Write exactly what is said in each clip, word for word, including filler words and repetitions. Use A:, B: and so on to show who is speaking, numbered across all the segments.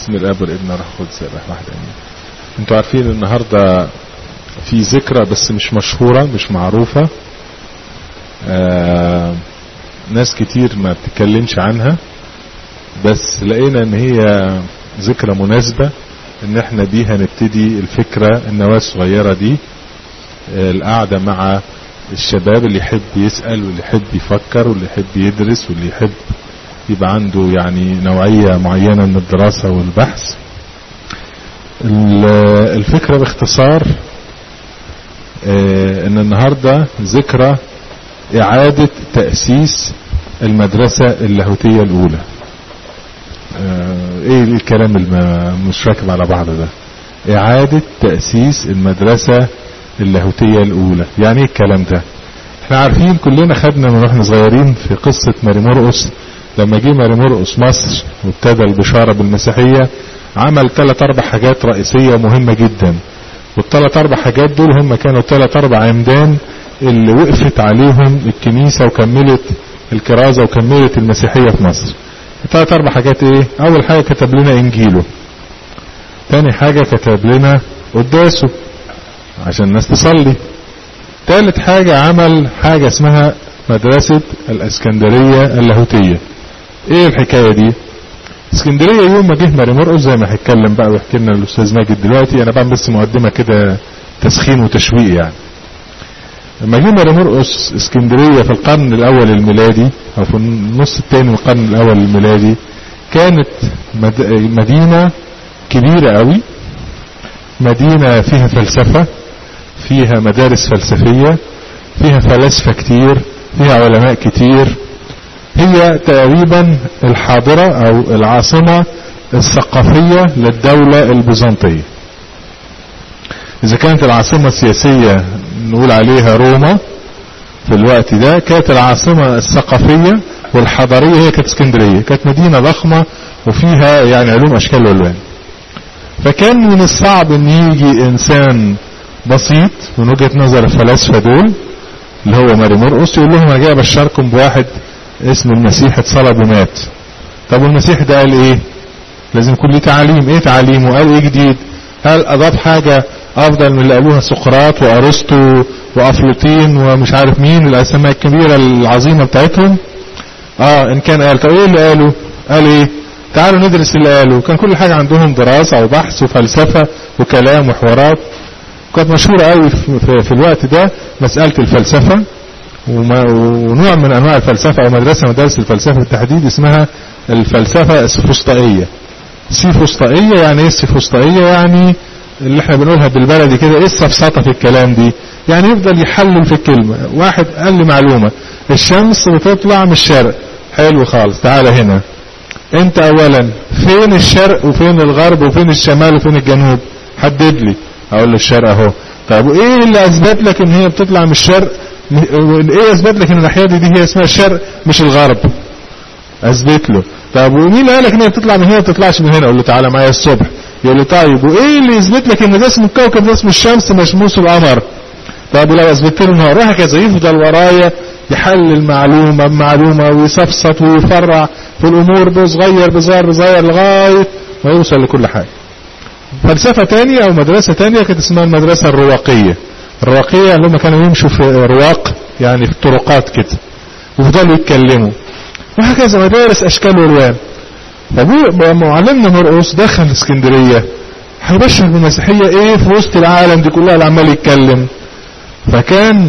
A: باسم الاب والابن والروح القدس الاله واحد امين. انتوا عارفين النهارده في ذكرى بس مش مشهوره مش معروفه، آه ناس كتير ما بتتكلمش عنها، بس لقينا ان هي ذكرى مناسبه ان احنا بيها نبتدي الفكره النواه الصغيره دي، آه القعده مع الشباب اللي يحب يسأل واللي يحب يفكر واللي يحب يدرس واللي يحب يبقى عنده يعني نوعية معينة من الدراسة والبحث. الفكرة باختصار اه ان النهاردة ذكرى اعادة تأسيس المدرسة اللاهوتية الاولى. اه ايه الكلام اللي مش راكب على بعض ده؟ اعادة تأسيس المدرسة اللاهوتية الاولى، يعني ايه الكلام ده؟ احنا عارفين كلنا خدنا من واحنا صغيرين في قصة ماري مرقس، لما جه ماري مرقس مصر وابتدى البشارة بالمسيحية عمل ثلاث اربع حاجات رئيسية مهمة جدا، والثلاث اربع حاجات دول هم كانوا ثلاث اربع عمدان اللي وقفت عليهم الكنيسة وكملت الكرازة وكملت المسيحية في مصر. الثلاث اربع حاجات ايه؟ اول حاجة كتب لنا انجيله، تاني حاجة كتب لنا قداسه عشان الناس تصلي، ثالث حاجة عمل حاجة اسمها مدرسة الاسكندرية اللاهوتية. ايه الحكاية دي؟ اسكندرية يوم ما جه ماري مرقس زي ما هيتكلم بقى ويحكي لنا الاستاذ ماجد دلوقتي، انا بعمل بس مقدمة كده تسخين وتشويق يعني. لما جه ماري مرقس اسكندرية في القرن الاول الميلادي او في النص الثاني من القرن الاول الميلادي، كانت مدينة كبيرة قوي، مدينة فيها فلسفة، فيها مدارس فلسفية، فيها فلاسفة كتير، فيها علماء كتير، هي تقريبا الحاضرة او العاصمة الثقافية للدولة البيزنطية. اذا كانت العاصمة السياسية نقول عليها روما في الوقت ده، كانت العاصمة الثقافية والحضارية هي كانت اسكندرية، كانت مدينة ضخمة وفيها يعني علوم اشكال والوان. فكان من الصعب ان يجي انسان بسيط من وجهة نظر الفلاسفة دول اللي هو ماري مرقس يقول لهم انا جاي ابشركم بواحد اسم المسيح اتصلب ومات. طب والمسيح ده قال ايه؟ لازم يكون ليه تعاليم. ايه تعاليمه؟ قال ايه جديد؟ هل اضاف حاجة افضل من اللي قالوها سقراط وارسطو وافلاطين ومش عارف مين الاسماء الكبيرة العظيمة بتاعتهم؟ اه ان كان قال. طب ايه اللي قاله؟ قال ايه؟ تعالوا ندرس اللي قاله. كان كل حاجة عندهم دراسة وبحث وفلسفة وكلام وحوارات. كانت مشهورة قوي في, في الوقت ده مسألة الفلسفة، ونوع من انواع الفلسفة او مدرسة مدارس الفلسفة بالتحديد اسمها الفلسفة السفسطائية. سيفسطائية يعني ايه السفسطائية؟ يعني اللي احنا بنقولها بالبلدي كده ايه السفسطة في الكلام دي؟ يعني يفضل يحلل في الكلمة. واحد قال لي معلومة، الشمس بتطلع من الشرق، حلو خالص، تعالى هنا انت اولا فين الشرق وفين الغرب وفين الشمال وفين الجنوب؟ حدد لي. اقول له الشرق اهو. طب وايه اللي اثبت لك ان هي بتطلع من الشرق؟ ايه اثبت لك ان الناحيه دي, دي هي اسمها الشرق مش الغرب؟ اثبت له. طب ومين قال لك ان هي بتطلع من هنا ما بتطلعش من هنا؟ اقول له تعالى معايا الصبح. يقول لي طيب وايه اللي يثبت لك ان ده اسم الكوكب ده اسم الشمس مشموس القمر؟ طب لو اثبت له النهار وهكذا يفضل ورايا يحلل معلومه بمعلومه ويسفسط ويفرع في الامور بصغير بصغير بصغير لغايه ما يوصل لكل حاجه. فلسفة تانية او مدرسة تانية كانت اسمها المدرسة الرواقية. الرواقية اللي هم كانوا يمشوا في رواق يعني في الطرقات كده وفضلوا يتكلموا وهكذا مدارس اشكال والوان. فمعلمنا مرقس دخل اسكندرية هيبشر بالمسيحية ايه في وسط العالم دي كلها اللي عمال يتكلم. فكان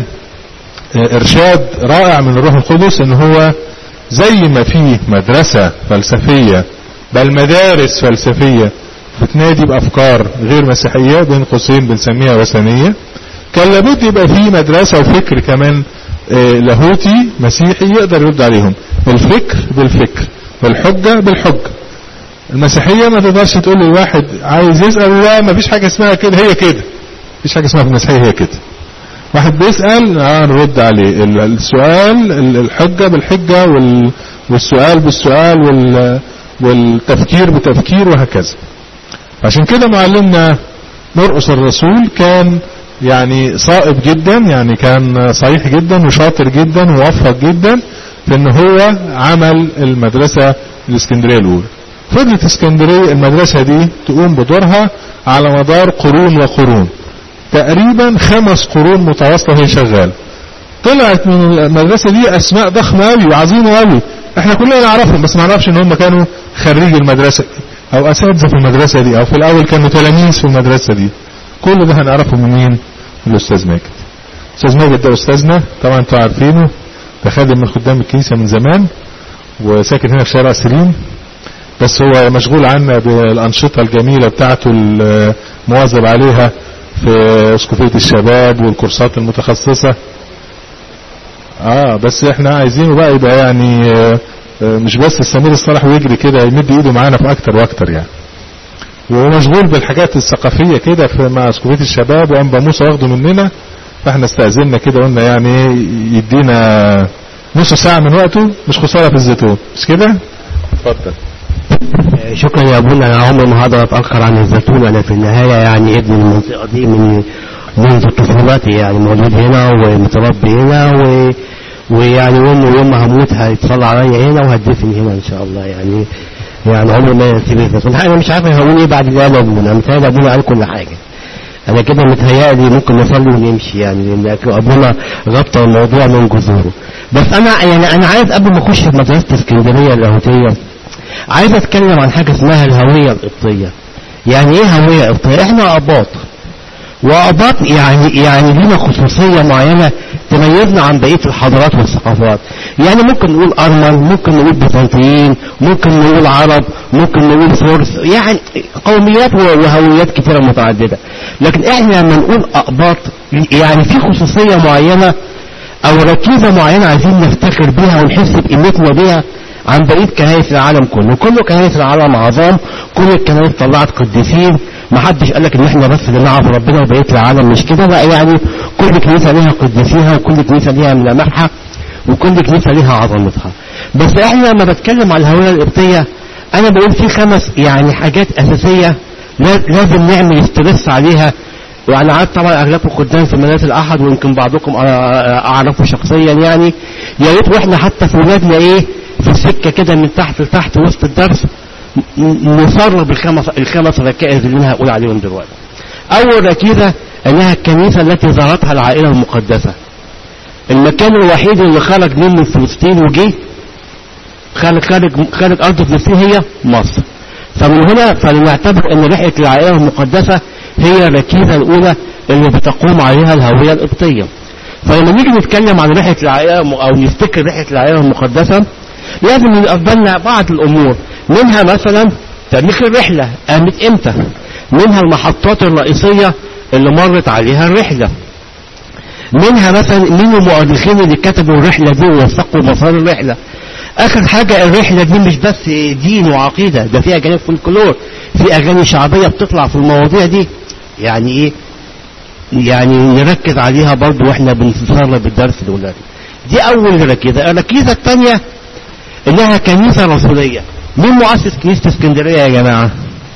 A: ارشاد رائع من الروح القدس ان هو زي ما فيه مدرسة فلسفية بل مدارس فلسفية بتنادي بأفكار غير مسيحية بين قوسين بنسميها وثنية، كان لابد يبقى فيه مدرسة وفكر كمان آه لاهوتي مسيحي يقدر يرد عليهم. الفكر بالفكر والحجة بالحجة. المسيحية ما تقدرش تقول للواحد عايز يسأل لا ما فيش حاجة اسمها كده هي كده، مفيش حاجة اسمها في المسيحية هي كده. واحد بيسأل اه نرد عليه. السؤال الحجة بالحجة والسؤال بالسؤال والتفكير بتفكير وهكذا. عشان كده معلمنا مرقس الرسول كان يعني صائب جدا، يعني كان صحيح جدا وشاطر جدا ووفق جدا في ان هو عمل المدرسة الاسكندرية الاولى. فضلت اسكندرية المدرسة دي تقوم بدورها على مدار قرون وقرون، تقريبا خمس قرون متواصلة هي شغالة. طلعت من المدرسة دي اسماء ضخمة قوي وعظيمة قوي، احنا كلنا نعرفهم بس ما نعرفش ان هم كانوا خريج المدرسة دي او اساتذة في المدرسة دي او في الاول كانوا تلاميذ في المدرسة دي. كل ده هنعرفه من مين؟ من الاستاذ ماجد. الاستاذ ماجد ده استاذنا طبعا انتوا عارفينه، ده خادم من خدام الكنيسة من زمان وساكن هنا في شارع سليم، بس هو مشغول عنا بالانشطة الجميلة بتاعته المواظب عليها في اسقفية الشباب والكورسات المتخصصة. اه بس احنا عايزينه بقى يبقى يعني آه مش بس السمير الصالح ويجري كده يمد ايده معانا في اكتر واكتر يعني، ومشغول بالحاجات الثقافية كده في مع اسقفية الشباب، وانبا موسى واخده مننا، فاحنا استأذننا كده قلنا يعني يدينا نص ساعة من وقته، مش خسارة في الزيتون، مش كده؟ اتفضل.
B: شكرا يا ابونا، انا عمري ما هقدر اتاخر عن الزيتون، انا في النهايه يعني ابن المنطقه دي من منذ طفولتي، يعني مولود هنا ومتربي هنا و... ويعني يوم يوم ما هموت هيتصلى عليا هنا وهدفني هنا ان شاء الله، يعني يعني عمري ما يسيب الزيتون. انا مش عارف هقول ايه بعد اللي قاله ابونا، متهيألي ابونا قال كل حاجه، انا كده متهيألي ممكن نصلي ونمشي يعني، لان ابونا غطى الموضوع من جذوره. بس انا يعني انا عايز قبل ما اخش في مدرسه اسكندريه اللاهوتيه عايز اتكلم عن حاجة اسمها الهوية القبطية. يعني ايه هوية قبطية؟ احنا اباط، واباط يعني يعني لنا خصوصية معينة تميزنا عن بقية الحضارات والثقافات. يعني ممكن نقول ارمن، ممكن نقول بيزنطيين، ممكن نقول عرب، ممكن نقول فرس، يعني قوميات وهويات كثيرة متعددة. لكن احنا لما نقول اباط يعني في خصوصية معينة او ركيزة معينة عايزين نفتخر بها ونحس بقيمتنا بها عن بقية كنائس العالم كله. كله كنائس العالم عظام، كل الكنائس طلعت قديسين، ما حدش قالك ان احنا بس اللي نعرف ربنا وبقية العالم مش كده، لا يعني كل كنيسة ليها قديسيها وكل كنيسة ليها ملامحها وكل كنيسة ليها عظمتها. بس احنا لما بتكلم عن الهوية القبطية انا بقول في خمس يعني حاجات اساسية لازم نعمل استرس عليها. وانا عارف طبعا اغلبكم قدام في مدارس الاحد ويمكن بعضكم اعرفه شخصيا، يعني يا ريت واحنا حتى في ولادنا ايه في السكة كده من تحت لتحت وسط الدرس نصر بالخمس الخمس ركائز اللي انا هقول عليهم دلوقتي. اول ركيزة انها الكنيسة التي زارتها العائلة المقدسة، المكان الوحيد اللي خرج منه فلسطين وجي خارج خارج خارج ارض فلسطين هي مصر. فمن هنا فلنعتبر ان رحلة العائلة المقدسة هي الركيزة الاولى اللي بتقوم عليها الهوية القبطية. فلما نيجي نتكلم عن رحلة العائلة او نفتكر رحلة العائلة المقدسة لازم يقبل لنا بعض الامور، منها مثلا تاريخ الرحلة قامت امتى، منها المحطات الرئيسية اللي مرت عليها الرحلة، منها مثلا مين المؤرخين اللي كتبوا الرحلة دي ووثقوا مسار الرحلة. اخر حاجة الرحلة دي مش بس دين وعقيدة، ده فيها جانب فولكلور، في اغاني شعبية بتطلع في المواضيع دي، يعني ايه يعني نركز عليها برضو واحنا بنتصرف بالدرس الاولاني. دي اول ركيزة. الركيزة الثانية انها كنيسة رسولية. مين مؤسس كنيسة اسكندرية يا جماعة؟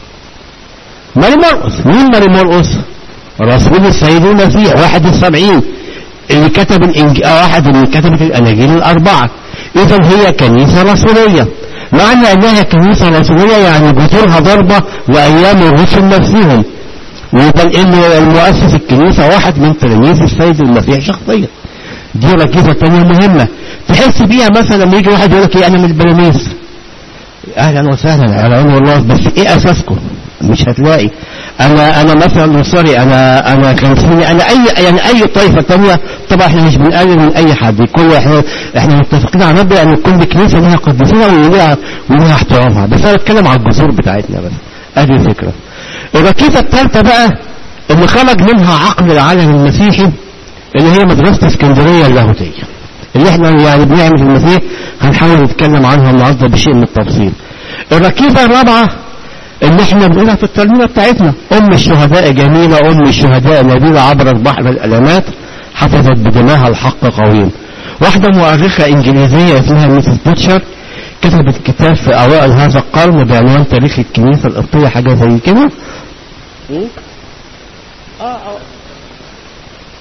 B: ماري مرقس. مين ماري مرقس؟ رسول السيد المسيح واحد السبعين اللي كتب الانجيل، واحد اللي كتبت الاناجيل الاربعة. اذا هي كنيسة رسولية. معنى انها كنيسة رسولية يعني جذورها ضربة لايام الرسل نفسهم، وبل ان المؤسس الكنيسة واحد من تلاميذ السيد المسيح شخصيا. دي ركيزة تانية مهمة تحس بيها. مثلا لما يجي واحد يقول لك ايه انا من البلاميس، اهلا وسهلا على عيني والله، بس ايه اساسكم؟ مش هتلاقي. انا انا مثلا سوري انا انا خمسيني انا اي يعني اي طائفه ثانيه. طبعا احنا مش بنقلل من اي حد، كل احنا احنا متفقين على مبدا ان كل كنيسه لها قديسينها ولها ولها احترامها، بس انا بتكلم على الجذور بتاعتنا بس. ادي الفكره. الركيزه الثالثه بقى اللي خرج منها عقل العالم المسيحي اللي هي مدرسه اسكندريه اللاهوتيه، اللي احنا يعني بنعمل المسيح هنحاول نتكلم عنها النهارده بشيء من التفصيل. الركيزه الرابعه ان احنا بنقولها في الترنيمه بتاعتنا، ام الشهداء جميله، ام الشهداء نبيله عبر البحر الالمات حفظت بدماها الحق قويم. واحده مؤرخه انجليزيه اسمها ميسيس بوتشر كتبت كتاب في اوائل هذا القرن بعنوان تاريخ الكنيسه القبطيه، حاجه زي كده. اه اه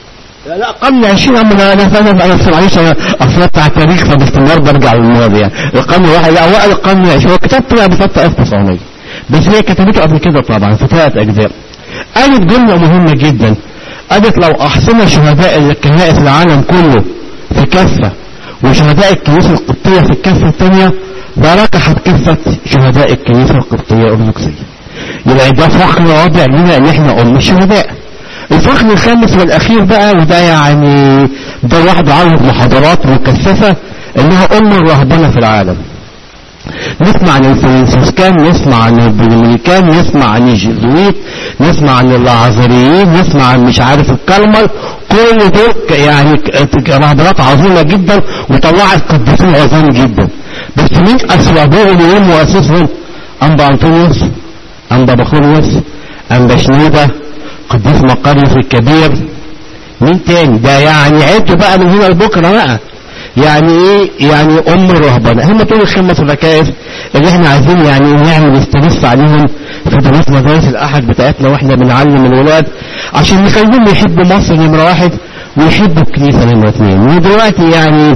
B: لا قرن عشرين عم انا انا فاهم انا معلش انا اصلا بتاع التاريخ فباستمرار برجع للماضي يعني القرن الواحد اوائل القرن العشرين هو كتاب طلع بفتره ألف وتسعمية بس هي كتبته قبل كده طبعا في ثلاث اجزاء. قالت جمله مهمه جدا، قالت لو احسن شهداء الكنائس العالم كله في كفه وشهداء الكنيسه القبطيه في الكفه الثانيه فركحت كفه شهداء الكنيسه القبطيه الارثوذكسيه. يبقى ده فخر واضح لنا ان احنا ام الشهداء. الفخر الخامس والاخير بقى وده يعني ده لوحده عرض محاضرات مكثفه انها ام الرهبنه في العالم. نسمع عن الفرنسيسكان، نسمع عن الدومينيكان، نسمع عن الجزويت، نسمع عن العذريين، نسمع عن مش عارف الكرمل، كل دول يعني رهبنات عظيمه جدا وطلعت قديسين عظام جدا. بس مين اسبابهم ومين مؤسسهم؟ انبا انطونيوس، انبا بخوريوس، انبا شنودة، قديس مقاريوس الكبير. مين تاني؟ ده يعني عدوا بقى من هنا لبكره بقى. يعني ايه؟ يعني ام الرهبنه. هم دول الخمس ركائز اللي احنا عايزين يعني نعمل استرس عليهم في دروس مدارس الاحد بتاعتنا واحنا بنعلم الولاد عشان نخليهم يحبوا مصر نمره واحد ويحبوا الكنيسه نمره اثنين. ودلوقتي يعني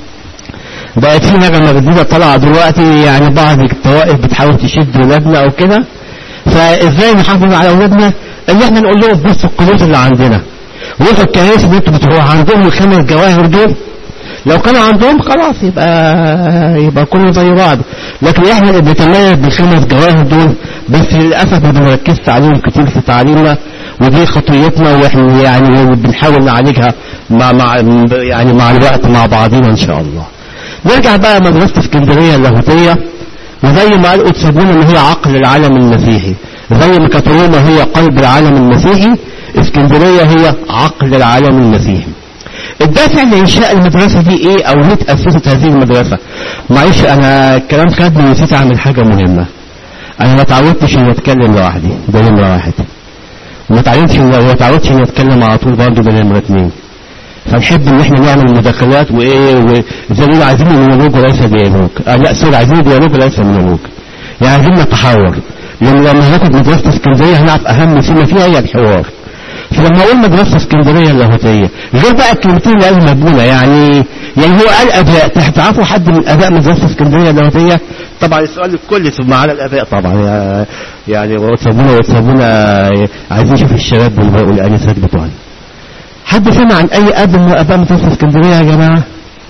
B: بقت في نغمه جديده طالعه دلوقتي، يعني بعض الطوائف بتحاول تشد ولادنا او كده. فازاي نحافظ على اولادنا؟ ان احنا نقول لهم بصوا القنوت اللي عندنا روحوا الكنائس اللي انتوا بتروحوا عندهم الخمس جواهر دول، لو كانوا عندهم خلاص يبقى يبقى كله زي بعض. لكن احنا اللي بنتميز بالخمس جواهر دول بس للاسف ما بنركزش عليهم كتير في تعليمنا، ودي خطيتنا واحنا يعني بنحاول نعالجها مع مع يعني مع الوقت مع بعضنا ان شاء الله. نرجع بقى مدرسة اسكندرية اللاهوتية، وزي ما قال قدس ابونا ان هي عقل العالم المسيحي، زي ما كانت روما هي قلب العالم المسيحي، اسكندرية هي عقل العالم المسيحي. الدافع لإنشاء المدرسة دي ايه او ليه تأسست هذه المدرسة؟ معلش انا الكلام خدني ونسيت اعمل حاجة مهمة. انا ما تعودتش اني اتكلم لوحدي، ده نمرة واحد. وما تعودتش ما تعودتش اني اتكلم على طول برضه، ده نمرة اتنين. فنحب ان احنا نعمل مداخلات وايه وزي ما عايزين مونولوج وليس ديالوج. آه لا سوري، عايزين ديالوج وليس مونولوج. يعني عايزين نتحاور، لان لما هناخد مدرسة اسكندرية هنعرف اهم سمة فيها هي الحوار. فلما اقول مدرسة اسكندرية اللاهوتية غير بقى الكلمتين اللي قالوا مبنونة، يعني يعني هو قال اباء، تعرفوا حد من اباء مدرسة اسكندرية اللاهوتية؟ طبعا السؤال الكل ثم على الاباء طبعا، يعني وتسابونا وتسابونا عايزين نشوف الشباب والانسات بتوعنا. حد سمع عن اي اب من اباء مدرسة اسكندرية يا جماعة؟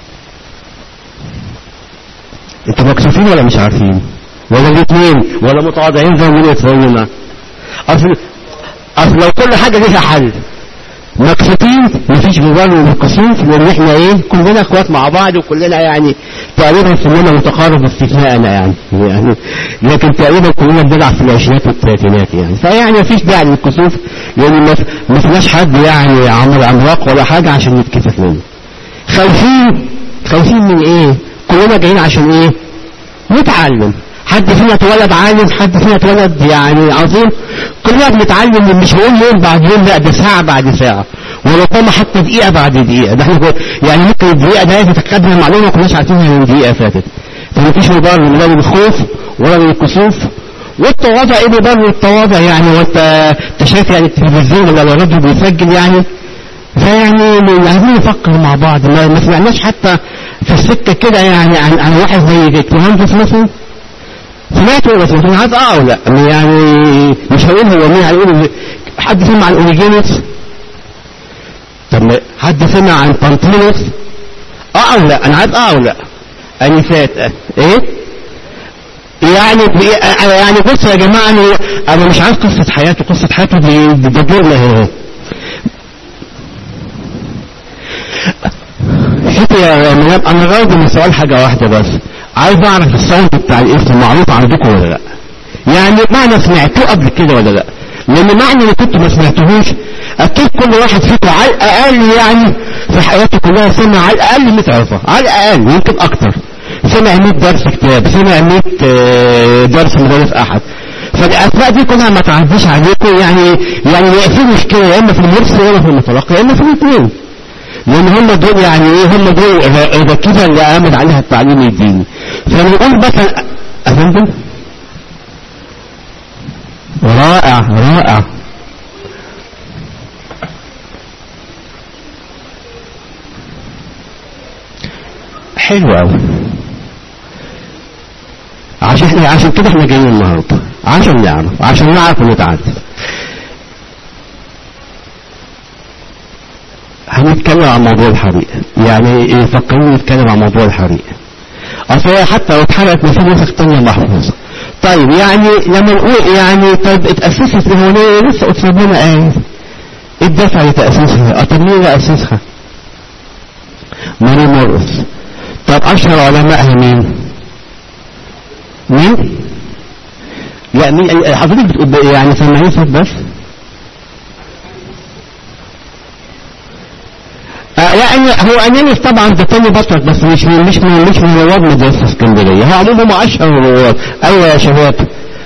B: انتوا مكسوفين ولا مش عارفين ولا الاثنين ولا متواضعين زي ما يتسوونا؟ اصل اصل لو كل حاجة ليها حل. مكسوفين مفيش مبالغ ومكسوف، لان احنا ايه كلنا اخوات مع بعض وكلنا يعني تقريبا سننا متقارب استثناءنا يعني يعني لكن تقريبا كلنا بنلعب في العشرينات والثلاثينات يعني، فيعني مفيش داعي للكسوف لان ما فيناش حد يعني عمر عملاق ولا حاجة عشان نتكسف منه. خايفين خايفين من ايه؟ كلنا جايين عشان ايه؟ نتعلم. حد فينا اتولد عالم، حد فينا اتولد يعني عظيم، كلنا بنتعلم. مش بقول يوم بعد يوم، لا ده ساعة بعد ساعة، ولو قام حتى دقيقة بعد دقيقة. ده احنا يعني ممكن الدقيقة ده تتقدم المعلومة ما كناش عارفينها من دقيقة فاتت. فمفيش مبرر لا للخوف ولا للكسوف. والتواضع ايه مبرر التواضع يعني؟ وانت انت شايف يعني التلفزيون ولا الراديو بيسجل يعني؟ فيعني عايزين نفكر مع بعض. ما سمعناش حتى في السكة كده يعني عن عن واحد زي مهندس مثلا. سمعت ولا سمعت؟ انا عايز اه ولا يعني مش هقول هو مين، هيقول حد سمع عن اوريجينوس؟ طب حد سمع عن بانتينوس؟ اه او لا؟ انا عايز اه ولا انيسات ايه يعني يعني بصوا يا جماعه انا انا مش عارف قصه حياته، قصه حياته دي بدورنا اهي. شوفوا يا مدام انا غاضب من سؤال حاجه واحده بس، عايز اعرف الصوت بتاع الاسم معروف عندكم ولا لا؟ يعني معنى سمعتوه قبل كده ولا لا؟ لان معنى اللي كنت ما سمعتوهوش اكيد كل واحد فيكم على الاقل يعني في حياته كلها سمع على الاقل مية عظة، على الاقل يمكن اكتر. سمع مية درس كتاب، سمع مية درس مدارس احد. فالاسماء دي كلها ما تعديش عليكم يعني يعني في مشكله يا اما في المرسل ولا في المتلقي يا اما في الاثنين، لان هم دول يعني ايه هم دول الركيزه اللي قامت عليها التعليم الديني. فنقول مثلا افندم رائع رائع حلو قوي. عشان احنا عشان كده احنا جايين النهارده عشان نعرف عشان نعرف ونتعلم. هنتكلم عن موضوع الحريق. يعني فكروني نتكلم عن موضوع الحريق. اصل حتى لو اتحرقت مثلا نسخ تانية محفوظة. طيب يعني لما نقول يعني طيب اتأسست الهولية لسه قدامنا ايه الدفع لتأسيسها. طب مين اللي أسسها؟ ماري مورس. طب اشهر علمائها مين؟ مين؟ لا مين حضرتك بتقول يعني سمعين صوت بس؟ آه يعني هو انانيس طبعا ده تاني بطل بس مش من مش من مش من رواد مدرسة اسكندرية. هو عموما هم اشهر رواد. ايوه يا شباب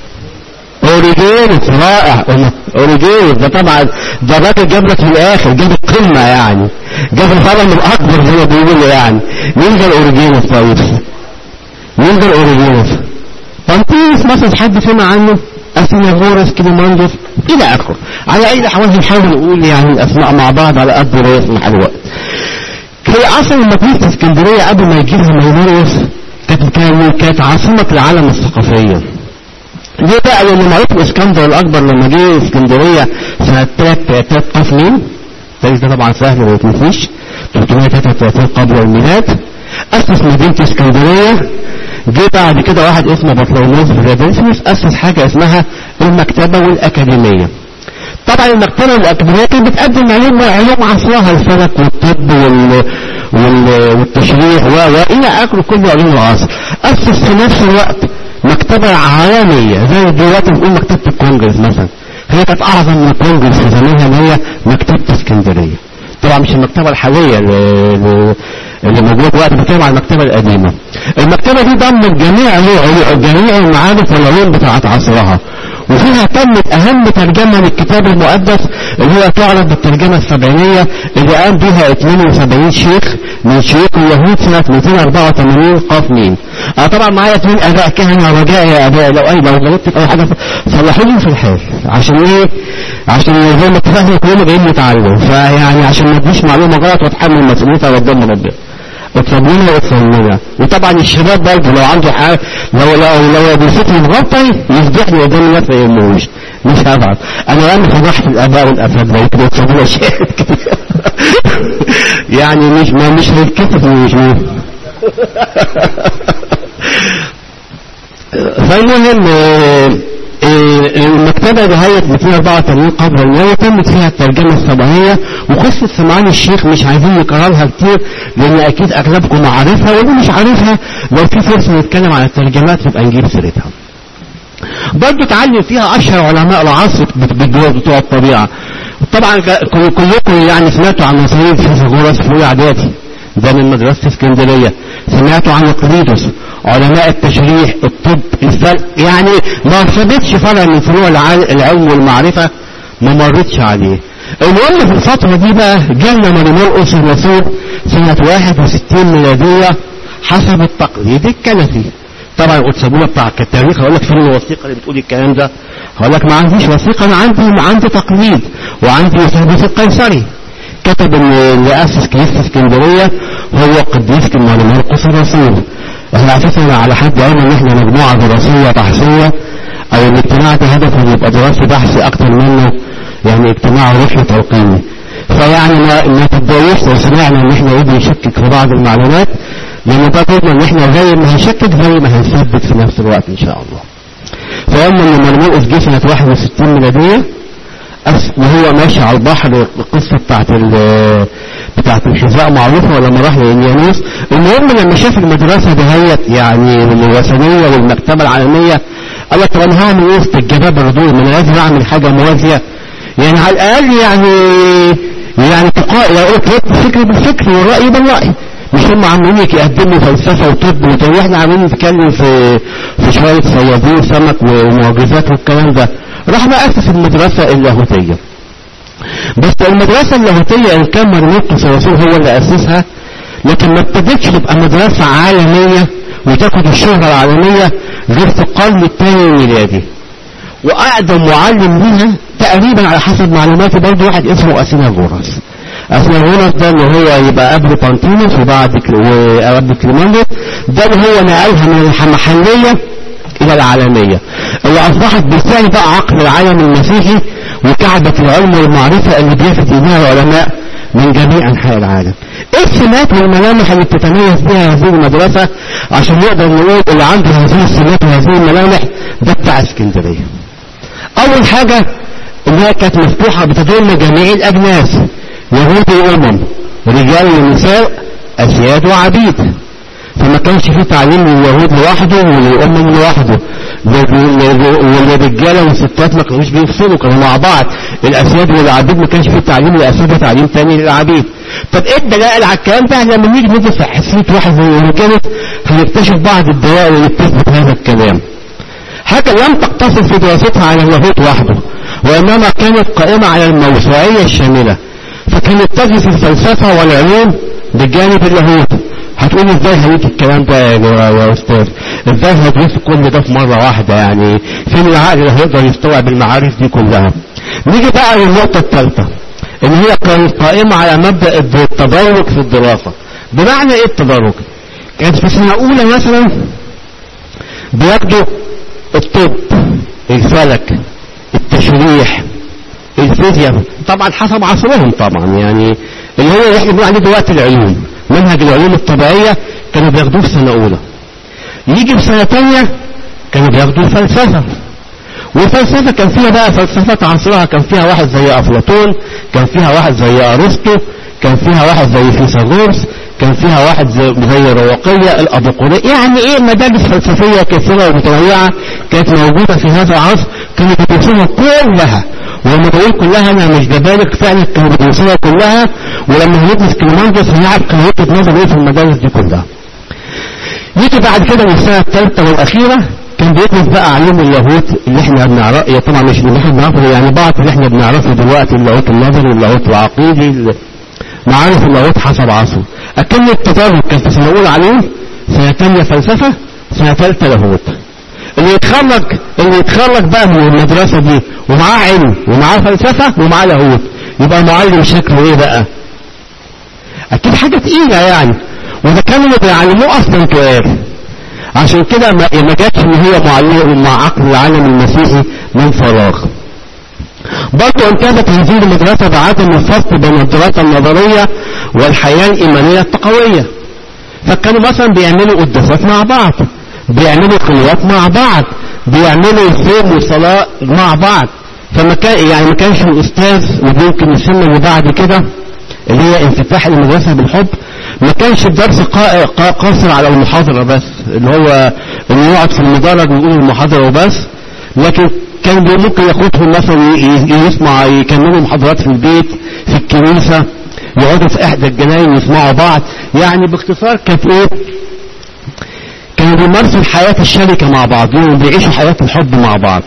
B: اوريجينوس رائع. اوريجينوس ده طبعا ده الراجل جاب لك في الاخر جاب القمة يعني جاب الهرم الاكبر زي ما بيقولوا يعني. مين ده الاوريجينوس طيب؟ مين ده الاوريجينوس؟ بانتيس مثلا حد سمع عنه؟ اثيناغورس كليماندوس الى اخره. على اي الاحوال بنحاول نقول يعني الاسماء مع بعض على قد ما يسمح الوقت. هي اصلا مدينه اسكندريه قبل ما يجيبها ماريموريوس كانت كانت عاصمه العالم الثقافيه. ليه بقى؟ لان معروف الاسكندر الاكبر لما جه اسكندريه سنه ثلاثة قفلين التاريخ ده طبعا سهل ما يتنسيش ثلاثمائة وثلاثة وثلاثين قبل الميلاد اسس مدينه اسكندريه. جه بعد كده واحد اسمه بطليموس فيلادلفيوس اسس حاجه اسمها المكتبه والاكاديميه. طبعا المكتبه والاكاديميه كانت بتقدم علوم علوم عصرها الفلك والطب وال... وال... والتشريح والى اخره كل علوم العصر. اسس في نفس الوقت مكتبه عالميه زي دلوقتي بنقول مكتبه الكونجرس مثلا. هي كانت اعظم من الكونجرس في زمانها اللي هي مكتبه اسكندريه. طبعا مش المكتبه الحاليه اللي اللي موجود دلوقتي، بتكلم عن المكتبه القديمه. المكتبه دي ضمت جميع جميع المعارف والعلوم بتاعت عصرها، وفيها تمت اهم ترجمه للكتاب المقدس اللي هو تعرف بالترجمه السبعينيه اللي قام بها اثنين وسبعين شيخ من شيوخ اليهود سنه مئتين وأربعة وثمانين قاف ميم. اه طبعا معايا اثنين اباء كهنه رجاء يا اباء لو اي لو غلطت في اي حاجه صلحوا لي في الحال عشان ايه؟ عشان زي ما اتفقنا كلنا جايين نتعلم، فيعني عشان ما تجيش معلومه غلط وتحمل مسؤوليتها قدام ربنا. اطلبونا واطلبونا. وطبعا الشباب برضه لو عنده حاجه لو لو لو بيشوفني مغطي يفضحني قدام الناس ما يهموش مش هبعت. انا انا فضحت الاباء والاساتذه يمكن يطلبونا شيء يعني مش ما مش هيتكتف مش فالمهم المكتبة نهاية مئتين وأربعة وثمانين قبل الميلاد تمت فيها الترجمة السبعية، وقصة سمعان الشيخ مش عايزين نكررها كتير لأن أكيد أغلبكم عارفها، واللي مش عارفها لو في فرصة نتكلم عن الترجمات يبقى نجيب سيرتها. برضه اتعلم فيها أشهر علماء العصر بتوع الطبيعة. طبعا كلكم يعني سمعتوا عن نظرية فيثاغورس في أولى إعدادي، ده من مدرسة اسكندرية. سمعتوا عن اقليدس، علماء التشريح، الطب، الفلك، يعني ما ثبتش فرع من فروع العلم والمعرفة ما مرتش عليه. المهم في الفترة دي بقى جالنا ماريمورقس الرسول سنة واحد وستين ميلادية حسب التقليد الكنسي. طبعا قلت سابونا بتاع التاريخ هقول لك فين الوثيقة اللي بتقول الكلام ده؟ هقول لك ما عنديش وثيقة، انا عندي عندي تقليد وعندي ثابت القيصري كتب ان اللي اسس كنيسة اسكندرية هو قديس ماريمورقس الرسول. احنا عارفين على حد علم ان احنا مجموعة دراسية بحثية او الاجتماع ده هدفه يبقى دراسي بحثي اكتر منه يعني اجتماع روحي تلقيني. فيعني ما, ما تتضايقش لو سمعنا ان احنا ايه بنشكك في بعض المعلومات، لان ده ضمن ان احنا زي ما هنشكك زي ما هنثبت في نفس الوقت ان شاء الله. فيوم ان ماريمورقس جه سنة واحد وستين ميلادية وهو ماشي على البحر، القصة بتاعت بتاعت الحذاء معروفة ولما راح لإنيانوس. المهم لما شاف المدرسة دهيت يعني الوثنية والمكتبة العالمية قال لك طب انا هعمل ايه في الجبابرة دول؟ ما انا لازم اعمل حاجة موازية يعني على الاقل يعني يعني تقاء لو قلت الفكر بالفكر والرأي بالرأي، مش هم عاملين يقدموا فلسفة وطب وطب واحنا عاملين نتكلم في في شوية صيادين سمك ومعجزات والكلام ده. راح بقى أسس المدرسة اللاهوتية. بس المدرسة اللاهوتية إن كان ماريمورقس الرسول هو اللي أسسها، لكن ما ابتدتش تبقى مدرسة عالمية وتاخد الشهرة العالمية غير في القرن الثاني الميلادي. وأقدم معلم ليها تقريبا على حسب معلوماتي برضه واحد اسمه أثيناغورس. اثناغونس ده اللي هو يبقى قبل بانتينوس وبعد وقبل كليماندس، ده اللي هو نقلها من المحلية الى العالمية، اللي اصبحت بالفعل بقى عقل العالم المسيحي وكعبة العلم والمعرفة اللي بيفت اليها العلماء من جميع انحاء العالم. ايه السمات والملامح اللي بتتميز بها هذه المدرسة عشان نقدر نقول اللي عنده هذه السمات وهذه الملامح ده بتاع اسكندرية؟ اول حاجة انها كانت مفتوحة بتضم جميع الاجناس، يهود وامم، رجال ونساء، اسياد وعبيد، فما كانش فيه تعليم لليهود لوحده وللامم لوحده، والرجاله والستات ما كانوش بيفصلوا، كانوا مع بعض. الاسياد والعبيد ما كانش فيه تعليم للاسياد وتعليم تاني للعبيد. طب ايه الدلائل على الكلام ده؟ لما نيجي ندرس في حساسيه واحد زي كده هنكتشف بعض الدلائل اللي بتثبت هذا الكلام. حاجه لم تقتصر في دراستها على اليهود وحده، وانما كانت قائمه على الموسوعيه الشامله، فكانت تدرس الفلسفه والعلوم بجانب اليهود. هتقول ازاي هيجي الكلام ده يا استاذ؟ ازاي هيدرسوا كل ده في مره واحده؟ يعني فين العقل اللي هيقدر يستوعب المعارف دي كلها؟ نيجي بقى للنقطه الثالثه ان هي كانت قائمه على مبدا التدرج في الدراسه. بمعنى ايه التدرج؟ كانت في سنه اولى مثلا بياخدوا الطب، الفلك، التشريح، الفيزياء، طبعا حسب عصرهم طبعا، يعني اللي هو احنا بنقول عليه دلوقتي العلوم، منهج العلوم الطبيعية كانوا بياخدوه في سنة أولى. يجي في سنة تانية كانوا بياخدوا الفلسفة، والفلسفة كان فيها بقى فلسفة عصرها، كان فيها واحد زي أفلاطون، كان فيها واحد زي أرسطو، كان فيها واحد زي فيثاغورس، كان فيها واحد زي, زي الرواقية، الأباقورية، يعني ايه مدارس فلسفية كثيرة ومتنوعة كانت موجودة في هذا العصر، كانوا بيدرسوها كلها. ولما بقول كلها انا مش ببالغ، فعلا كانوا بيدرسوها كلها. ولما هندرس كليماندس هنعرف كان وجهة نظر ايه في المدارس دي كلها. يجي بعد كده من السنة الثالثة والأخيرة كان بيدرس بقى علوم اللاهوت اللي احنا بنعرفه، طبعا مش اللي احنا بنعرفه، يعني بعض اللي احنا بنعرفه دلوقتي، اللاهوت النظري واللاهوت العقيدي، معارف اللاهوت حسب عصره. أكمل التدرج كان في سنة أولى علوم، سنة ثانية فلسفة، سنة ثالثة لاهوت. اللي يتخرج اللي يتخرج بقى من المدرسة دي ومعاه علم ومعاه فلسفة ومعاه لاهوت، يبقى معلم شكله ايه بقى؟ اكيد حاجة تقيلة يعني، وده كانوا بيعلموه اصلا تقال. عشان كده ما جاتش ان هي معلم مع عقل العالم المسيحي من فراغ. برضو انتهت هذه المدرسة بعدم الفصل بين الدراسة النظرية والحياة الإيمانية التقوية، فكانوا مثلا بيعملوا قداسات مع بعض، بيعملوا قنوات مع بعض، بيعملوا صوم وصلاة مع بعض. فما كان يعني ما كانش الأستاذ، وممكن السنة اللي بعد كده اللي هي انفتاح المدرسة بالحب، ما كانش الدرس قاصر على المحاضرة بس، اللي هو انه يقعد في المدرج ويقول المحاضرة وبس، لكن كان ممكن ياخدهم مثلا يسمع، يكملوا محاضرات في البيت، في الكنيسة، يقعدوا في احدى الجناين يسمعوا بعض. يعني باختصار كانت ايه؟ كانوا بيمارسوا الحياة الشركة مع بعضهم وبيعيشوا حياة الحب مع بعض.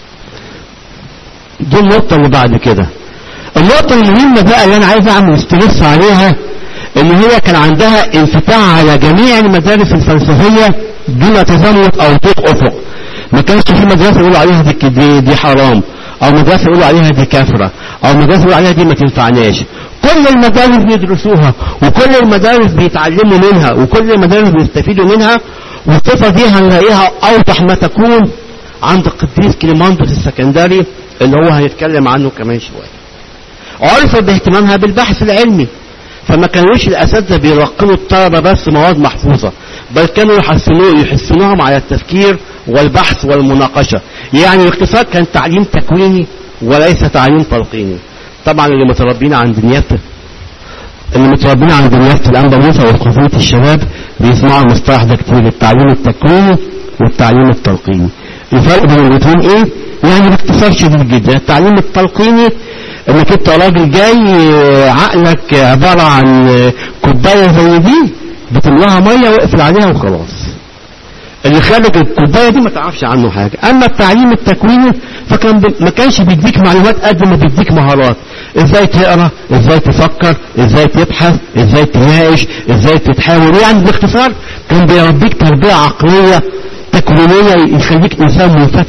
B: دي النقطة اللي بعد كده. النقطة المهمة بقى اللي انا عايز اعمل استرس عليها، ان هي كان عندها انفتاح على جميع المدارس الفلسفية دون تزمت او ضيق افق. ما كانش في مدرسة يقولوا عليها دي, دي, دي حرام، او مدرسة يقولوا عليها دي كافرة، او مدرسة يقولوا عليها دي ما تنفعناش. كل المدارس بيدرسوها، وكل المدارس بيتعلموا منها، وكل المدارس بيستفيدوا منها. والصفة دي هنلاقيها اوضح ما تكون عند القديس كليماندس السكندري اللي هو هنتكلم عنه كمان شوية. عرف باهتمامها بالبحث العلمي، فما كانوش الاساتذه بيرقموا الطلبه بس مواد محفوظه، بل كانوا يحسنوا يحسنوهم على التفكير والبحث والمناقشه. يعني باختصار كان تعليم تكويني وليس تعليم تلقيني. طبعا اللي متربين عند نيابه اللي متربين عند نيابه الانبا موسى وقافله الشباب بيسمعوا المصطلح ده كتير، التعليم التكويني والتعليم التلقيني. الفرق بين الاثنين ايه؟ يعني باختصار شديد جدا، التعليم التلقيني انك انت راجل جاي عقلك عبارة عن كوباية زي دي بتملاها مية واقفل عليها وخلاص، اللي خارج الكوباية دي ما تعرفش عنه حاجة. اما التعليم التكويني فكان ما كانش بيديك معلومات قد ما بيديك مهارات، ازاي تقرا، ازاي تفكر، ازاي تبحث، ازاي تناقش، ازاي تتحاور. يعني باختصار كان بيربيك تربية عقلية تكوينية يخليك انسان منفتح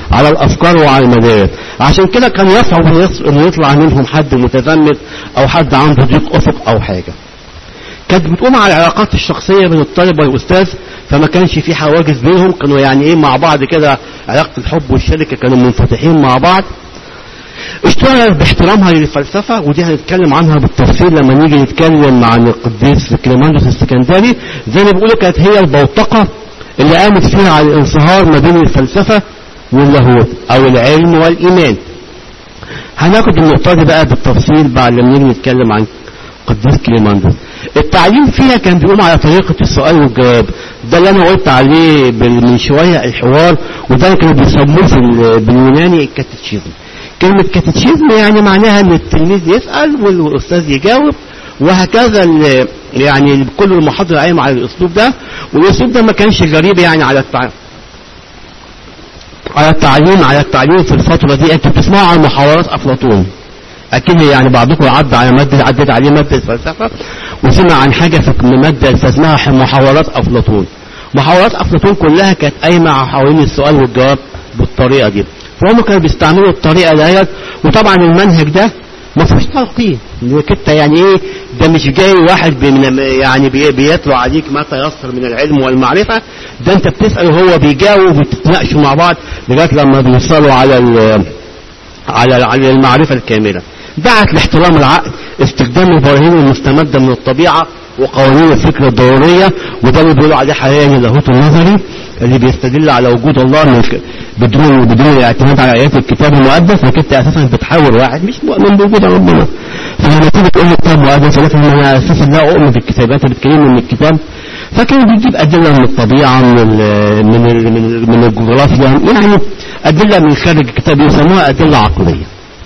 B: على الافكار وعلى المدارس. عشان كده كان يصعب انه يطلع منهم حد متزمت او حد عنده ضيق افق او حاجه. كانت بتقوم على العلاقات الشخصيه بين الطالب والاستاذ، فما كانش في حواجز بينهم، كانوا يعني ايه مع بعض كده، علاقه الحب والشركه كانوا منفتحين مع بعض. اشتهر باحترامها للفلسفه، ودي هنتكلم عنها بالتفصيل لما نيجي نتكلم عن القديس كليماندوس السكندري. زي ما بيقولوا كانت هي البوتقه اللي قامت فيها على الانصهار ما بين الفلسفه واللاهوت او العلم والايمان. هناخد النقطه دي بقى بالتفصيل بعد لما نيجي نتكلم عن قديس كليماندوس. التعليم فيها كان بيقوم على طريقه السؤال والجواب، ده اللي انا قلت عليه من شويه الحوار، وده كانوا بيسموه باليوناني الكاتيتشيزم. كلمة كاتيتشيزم يعني معناها ان التلميذ يسأل والاستاذ يجاوب، وهكذا يعني كل المحاضرة قايمة على الاسلوب ده. والاسلوب ده ما كانش غريب يعني على التعليم على التعليم على التعليم في الفترة دي. انتوا بتسمعوا عن محاورات افلاطون، اكيد يعني بعضكم عدى على مادة عدت عليه مادة الفلسفة وسمع عن حاجة في مادة اسمها محاورات افلاطون. محاورات افلاطون كلها كانت قايمة حوالين السؤال والجواب بالطريقة دي، فهم كانوا بيستعملوا الطريقة ديت. وطبعا المنهج ده ما فيهوش تلقين، انك انت يعني ايه، ده مش جاي واحد يعني بيطلع عليك ما تيسر من العلم والمعرفة، ده انت بتسأل وهو بيجاوب وبتتناقشوا مع بعض لغاية لما بيوصلوا على على على المعرفة الكاملة. دعت لاحترام العقل، استخدام البراهين المستمدة من الطبيعة وقوانين الفكر الضرورية، وده اللي بيقولوا عليه حاليا اللاهوت النظري، اللي بيستدل على وجود الله من بدون بدون الاعتماد على ايات الكتاب المقدس، انك انت اساسا بتحاول واحد مش مؤمن بوجود ربنا. فلما تيجي تقول لي الكتاب مقدس ولكن انا اساسا لا اؤمن بالكتابات اللي بتكلمني من الكتاب، فكان بيجيب ادله من الطبيعه من ال من ال من, ال من الجغرافيا، يعني ادله من خارج الكتاب يسموها ادله عقليه.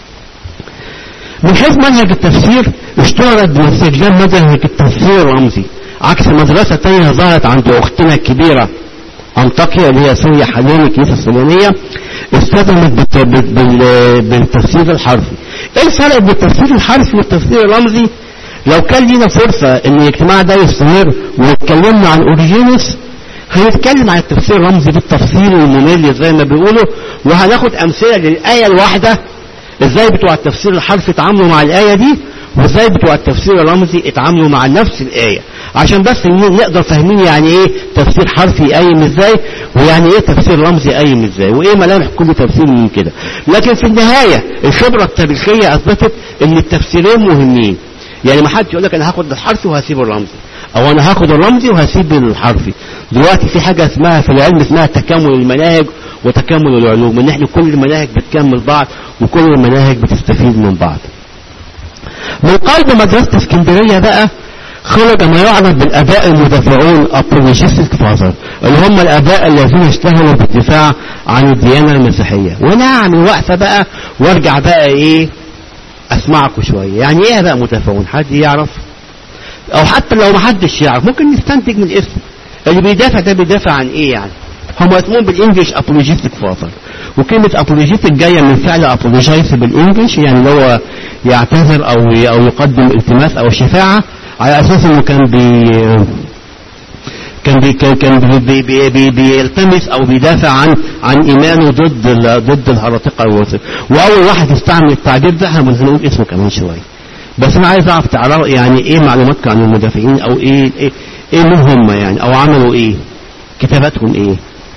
B: من حيث منهج التفسير اشتهرت باستخدام منهج التفسير الرمزي، عكس مدرسة تانية ظهرت عند اختنا الكبيرة أنطاكيا اللي هي سوريا حاليا الكنيسة الصهيونية، استخدمت بالتفسير الحرفي. ايه الفرق بين التفسير الحرفي والتفسير الرمزي؟ لو كان لينا فرصة ان الاجتماع ده يستمر واتكلمنا عن اوريجينوس، هنتكلم عن التفسير الرمزي بالتفصيل الممل زي ما بيقولوا، وهناخد امثلة للآية الواحدة ازاي بتوع التفسير الحرفي اتعاملوا مع الآية دي، وازاي بتوع التفسير الرمزي اتعاملوا مع نفس الآية، عشان بس نقدر فاهمين يعني ايه تفسير حرفي قايم ازاي، ويعني ايه تفسير رمزي قايم ازاي، وايه ملامح كل تفسير من كده. لكن في النهاية الخبرة التاريخية اثبتت ان التفسيرين مهمين، يعني ما حد يقول لك انا هاخد الحرفي وهسيب الرمزي، او انا هاخد الرمزي وهسيب الحرفي. دلوقتي في حاجة اسمها في العلم اسمها تكامل المناهج وتكامل العلوم، ان احنا كل المناهج بتكمل بعض وكل المناهج بتستفيد من بعض. من قلب مدرسة اسكندرية بقى خرج ما يعرف بالاباء المدافعون apologetic father، اللي هم الاباء الذين اشتهروا بالدفاع عن الديانة المسيحية. وانا اعمل وقفة بقى وارجع بقى ايه اسمعكم شوية. يعني ايه اباء مدافعون؟ حد يعرف؟ او حتى لو ما حدش يعرف ممكن نستنتج من الاسم. اللي بيدافع ده بيدافع عن ايه يعني؟ هم اسمهم بالانجلش apologetic father، وكلمة apologetic جاية من فعل apologize بالانجلش، يعني اللي هو يعتذر او او يقدم التماس او شفاعة على اساس انه كان بي كان بي كان بي بي بي بيلتمس او بيدافع عن عن ايمانه ضد ضد الهرطقة والوثن. واول واحد يستعمل التعبير ده هنقول اسمه كمان شوية. بس انا عايز اعرف تعرف يعني ايه معلوماتك عن المدافعين، او ايه ايه, إيه من هم يعني، او عملوا ايه، كتاباتهم ايه.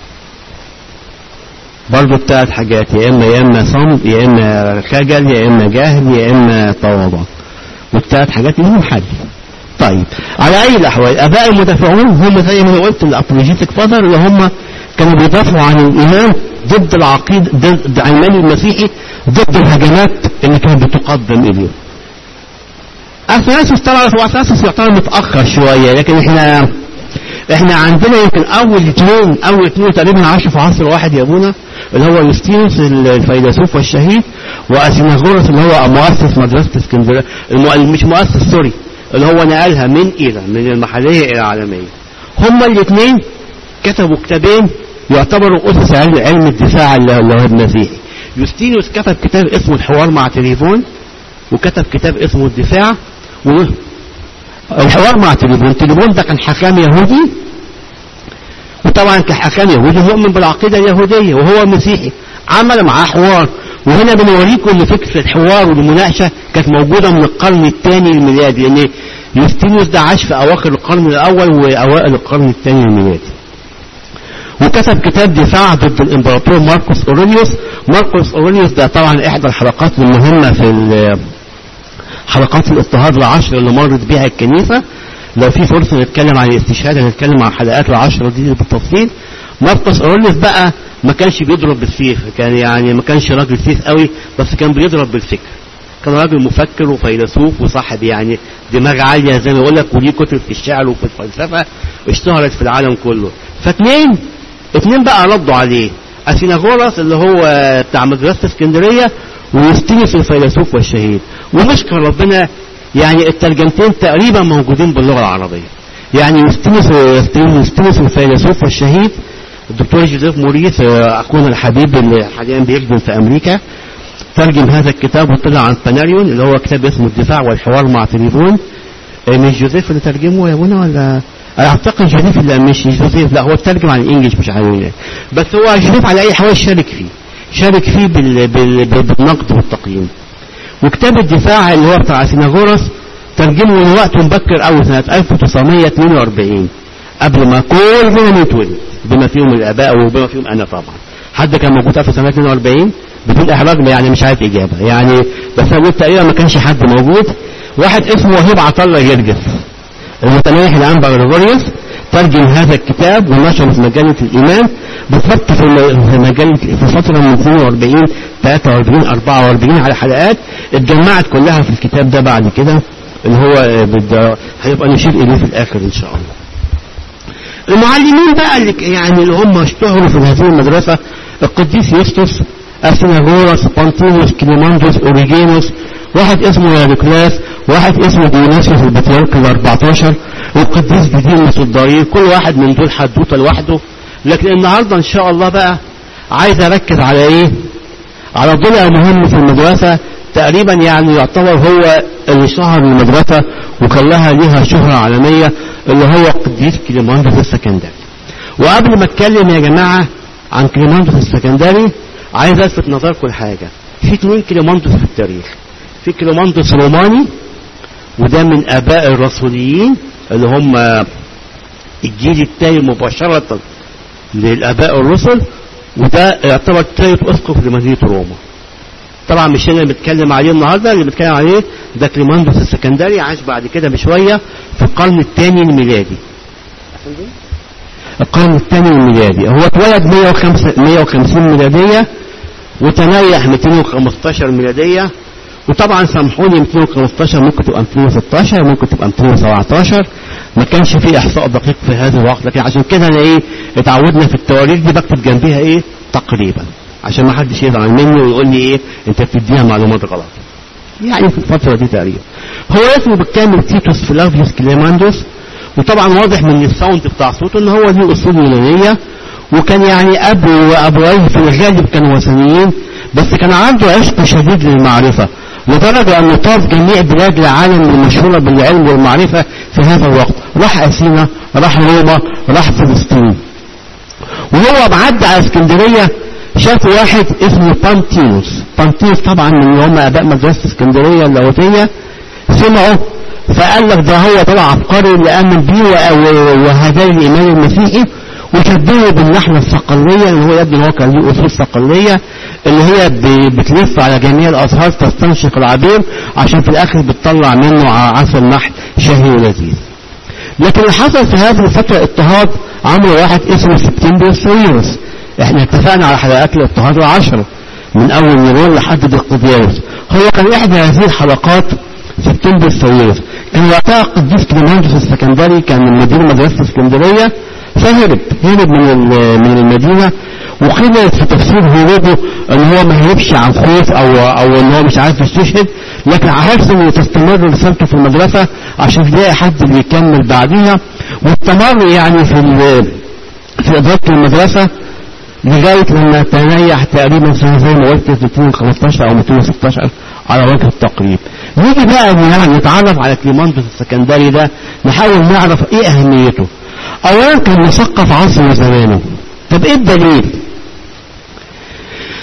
B: برضو الثلاث حاجات، يا اما يا اما صمت يا اما خجل يا اما جهل يا اما تواضع، والثلاث حاجات لهم حل. طيب على اي الاحوال اباء المدافعون هم زي ما قلت الابولوجيتك فادر، اللي هم كانوا بيدافعوا عن الايمان ضد العقيده ضد الايمان المسيحي، ضد الهجمات اللي كانت بتقدم اليه. اثناسيوس طبعا هو اثناسيوس يعتبر متاخر شويه، لكن احنا احنا عندنا يمكن اول اثنين اول اثنين تقريبا عاشوا في عصر واحد يا ابونا، اللي هو يوستينوس الفيلسوف والشهيد، واثناغورس اللي هو مؤسس مدرسه اسكندريه، مش مؤسس سوري اللي هو نقلها من الى من المحليه الى العالميه. هما الاثنين كتبوا كتابين يعتبروا اسس علم الدفاع اللي هو المسيحي. يوستينوس كتب كتاب اسمه الحوار مع تليفون، وكتب كتاب اسمه الدفاع. والحوار مع تليفون تليفون ده كان حكام يهودي، وطبعا كحكام يهودي مؤمن بالعقيده اليهوديه وهو مسيحي. عمل معاه حوار. وهنا بنوريكم ان فكره الحوار والمناقشه كانت موجوده من القرن الثاني الميلادي، لان يوستينيوس ده عاش في اواخر القرن الاول واوائل القرن الثاني الميلادي. وكتب كتاب دفاع ضد الامبراطور ماركوس اوريليوس. ماركوس اوريليوس ده طبعا احدى الحلقات المهمه في حلقات الاضطهاد العشر اللي مرت بها الكنيسه. لو في فرصه نتكلم عن الاستشهاد هنتكلم عن الحلقات العشر دي بالتفصيل. ماركوس اوريليوس بقى ما كانش بيضرب بالسيف، كان يعني ما كانش راجل سيف قوي، بس كان بيضرب بالفكر. كان راجل مفكر وفيلسوف وصاحب يعني دماغ عاليه زي ما بقول لك، وليه كتب في الشعر وفي الفلسفه اشتهرت في العالم كله. فاثنين اثنين بقى ردوا عليه، اثيناغوراس اللي هو بتاع مدرسه اسكندريه، ويوستينيوس الفيلسوف والشهيد. ونشكر ربنا يعني الترجمتين تقريبا موجودين باللغه العربيه. يعني يوستينيوس يوستينيوس الفيلسوف والشهيد الدكتور جوزيف موريس اخونا الحبيب اللي حاليا بيخدم في امريكا ترجم هذا الكتاب وطلع عن باناريون اللي هو كتاب اسمه الدفاع والحوار مع تليفون. مش جوزيف اللي ترجمه يا ابونا ولا اعتقد جوزيف؟ لا مش جوزيف، لا هو ترجم عن الانجليش مش عن، بس هو جوزيف على اي حال شارك فيه شارك فيه بال... بال... بالنقد والتقييم. وكتاب الدفاع اللي هو بتاع اثيناغوراس ترجمه من وقت مبكر قوي سنه ألف وتسعمائة واثنين وأربعين قبل ما كلنا نتولد بما فيهم الاباء وبما فيهم انا طبعا. حد كان موجود ألف وتسعمائة واثنين وأربعين بدون احراج يعني مش عارف اجابه يعني، بس انا تقريبا ما كانش حد موجود. واحد اسمه وهيب عطله جرجس المتنايح الانبا غريغوريوس ترجم هذا الكتاب ونشره في مجله الايمان بالضبط في مجله في فتره من اثنين وأربعين ثلاثة وأربعين أربعة وأربعين على حلقات اتجمعت كلها في الكتاب ده بعد كده اللي هو هيبقى نشير اليه في الاخر ان شاء الله. المعلمين بقى اللي يعني اللي هم اشتهروا في هذه المدرسه القديس يوستوس، اثيناغوراس، بانتينوس، كليماندوس، اوريجينوس، واحد اسمه ياريكلاس، واحد اسمه ديوناسيوس البطريرك الأربعتاشر، والقديس ديديموس الضرير. كل واحد من دول حدوته لوحده. لكن النهارده ان شاء الله بقى عايز اركز على ايه؟ على ضلع مهم في المدرسه تقريبا يعني يعتبر هو اللي شهر المدرسه وكان لها ليها شهره عالميه اللي هو القديس كليماندوس السكندري. وقبل ما اتكلم يا جماعه عن كليماندوس السكندري عايز الفت نظركم لحاجه. في اثنين كليماندوس في التاريخ. في كليماندوس روماني وده من اباء الرسوليين اللي هم الجيل الثاني مباشره للاباء الرسل، وده يعتبر ثالث اسقف لمدينه روما. طبعا مش انا اللي بتكلم عليه النهارده، اللي بتكلم عليه ده كليماندوس السكندري عاش بعد كده بشويه في القرن الثاني الميلادي. القرن الثاني الميلادي هو اتولد مئة وخمسين ميلاديه وتنيح مئتين وخمستاشر ميلاديه. وطبعا سامحوني مئتين وخمستاشر ممكن تبقى مئتين وستاشر ممكن تبقى مئتين وسبعتاشر، ما كانش فيه احصاء دقيق في هذا الوقت، لكن عشان كده انا ايه اتعودنا في التواريخ دي بكتب جنبيها ايه تقريبا عشان ما حدش يزعل مني ويقول لي ايه انت بتديها معلومات غلط. يعني في الفتره دي تقريبا هو اسمه بالكامل تيتوس فلافيوس كليماندوس. وطبعا واضح من الساوند بتاع صوته ان هو ليه اصول يونانيه، وكان يعني ابو وابويه في الغالب كانوا وثنيين، بس كان عنده عشق شديد للمعرفه لدرجه انه طاف جميع بلاد العالم المشهوره بالعلم والمعرفه في هذا الوقت. راح اثينا، راح روما، راح فلسطين. وهو معدي على اسكندريه شاف واحد اسمه بانتينوس. بانتينوس طبعا من هم اباء مدرسه اسكندريه اللاهوتيه، سمعوا فقال لك ده هو طلع عبقري اللي امن بيه وهذا الايمان المسيحي، وشبهه بالنحله الصقليه اللي هو يبدو ان هو كان له اصول صقليه اللي هي بتلف على جميع الازهار تستنشق العبير عشان في الاخر بتطلع منه عسل نحل شهي ولذيذ. لكن اللي حصل في هذه الفتره اضطهاد عمرو واحد اسمه سبتمبريوس سويروس. احنا اتفقنا على حلقات الاضطهاد العشره من اول نيرون لحد دقيقتيانوس. هو كان احدى هذه الحلقات سبتمبريوس سويروس. كان وقتها القديس كليماندوس السكندري كان من مدير مدرسه اسكندريه، فهرب هرب من من المدينه. وقيل في تفسير هروبه ان هو ما هربش عن خوف او او ان هو مش عارف يستشهد، لكن عارف انه تستمر رسالته في المدرسه عشان يلاقي حد اللي يكمل بعديها. واستمر يعني في في اداره المدرسه لغايه لما تنيح تقريبا سنه زي ما قلت مئتين وخمستاشر او مئتين وستاشر على وجه التقريب. نيجي بقى نتعرف على كليماندوس السكندري ده، نحاول نعرف ايه اهميته. اولا كان مثقف عصره وزمانه. طب ايه الدليل؟